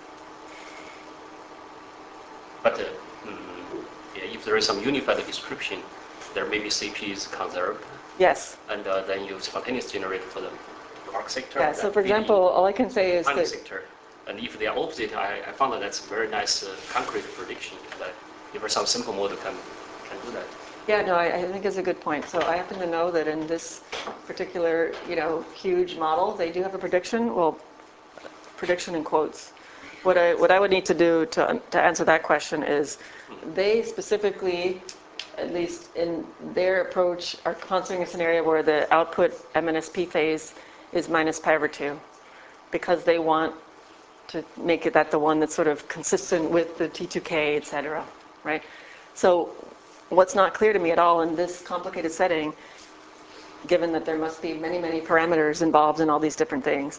But if there is some unified description, there may be CP is conserved. Yes. And then you spontaneously generate for the quark sector. Yeah, so for example, all I can say is that sector. And if they are opposite, I found that that's a very nice concrete prediction that if some simple model can do that. Yeah, no, I think it's a good point. So I happen to know that in this particular, huge model, they do have a prediction. Well, prediction in quotes. What I would need to do to answer that question is, they specifically, at least in their approach, are considering a scenario where the output MNSP phase is minus pi over 2, because they want to make it that the one that's sort of consistent with the T2K, et cetera, right? So what's not clear to me at all in this complicated setting, given that there must be many, many parameters involved in all these different things,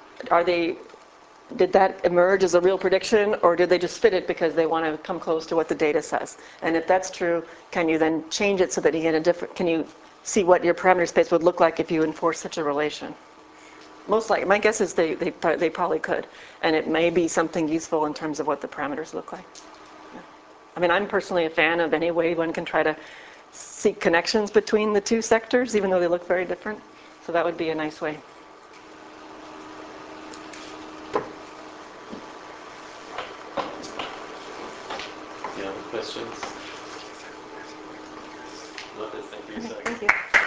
did that emerge as a real prediction, or did they just fit it because they want to come close to what the data says? And if that's true, can you then change it so that you get a different, can you see what your parameter space would look like if you enforce such a relation? Most likely, my guess is they probably could. And it may be something useful in terms of what the parameters look like. Yeah. I mean, I'm personally a fan of any way one can try to seek connections between the two sectors, even though they look very different. So that would be a nice way. Any other questions? Noted. Thank you, Isaac. Thank you.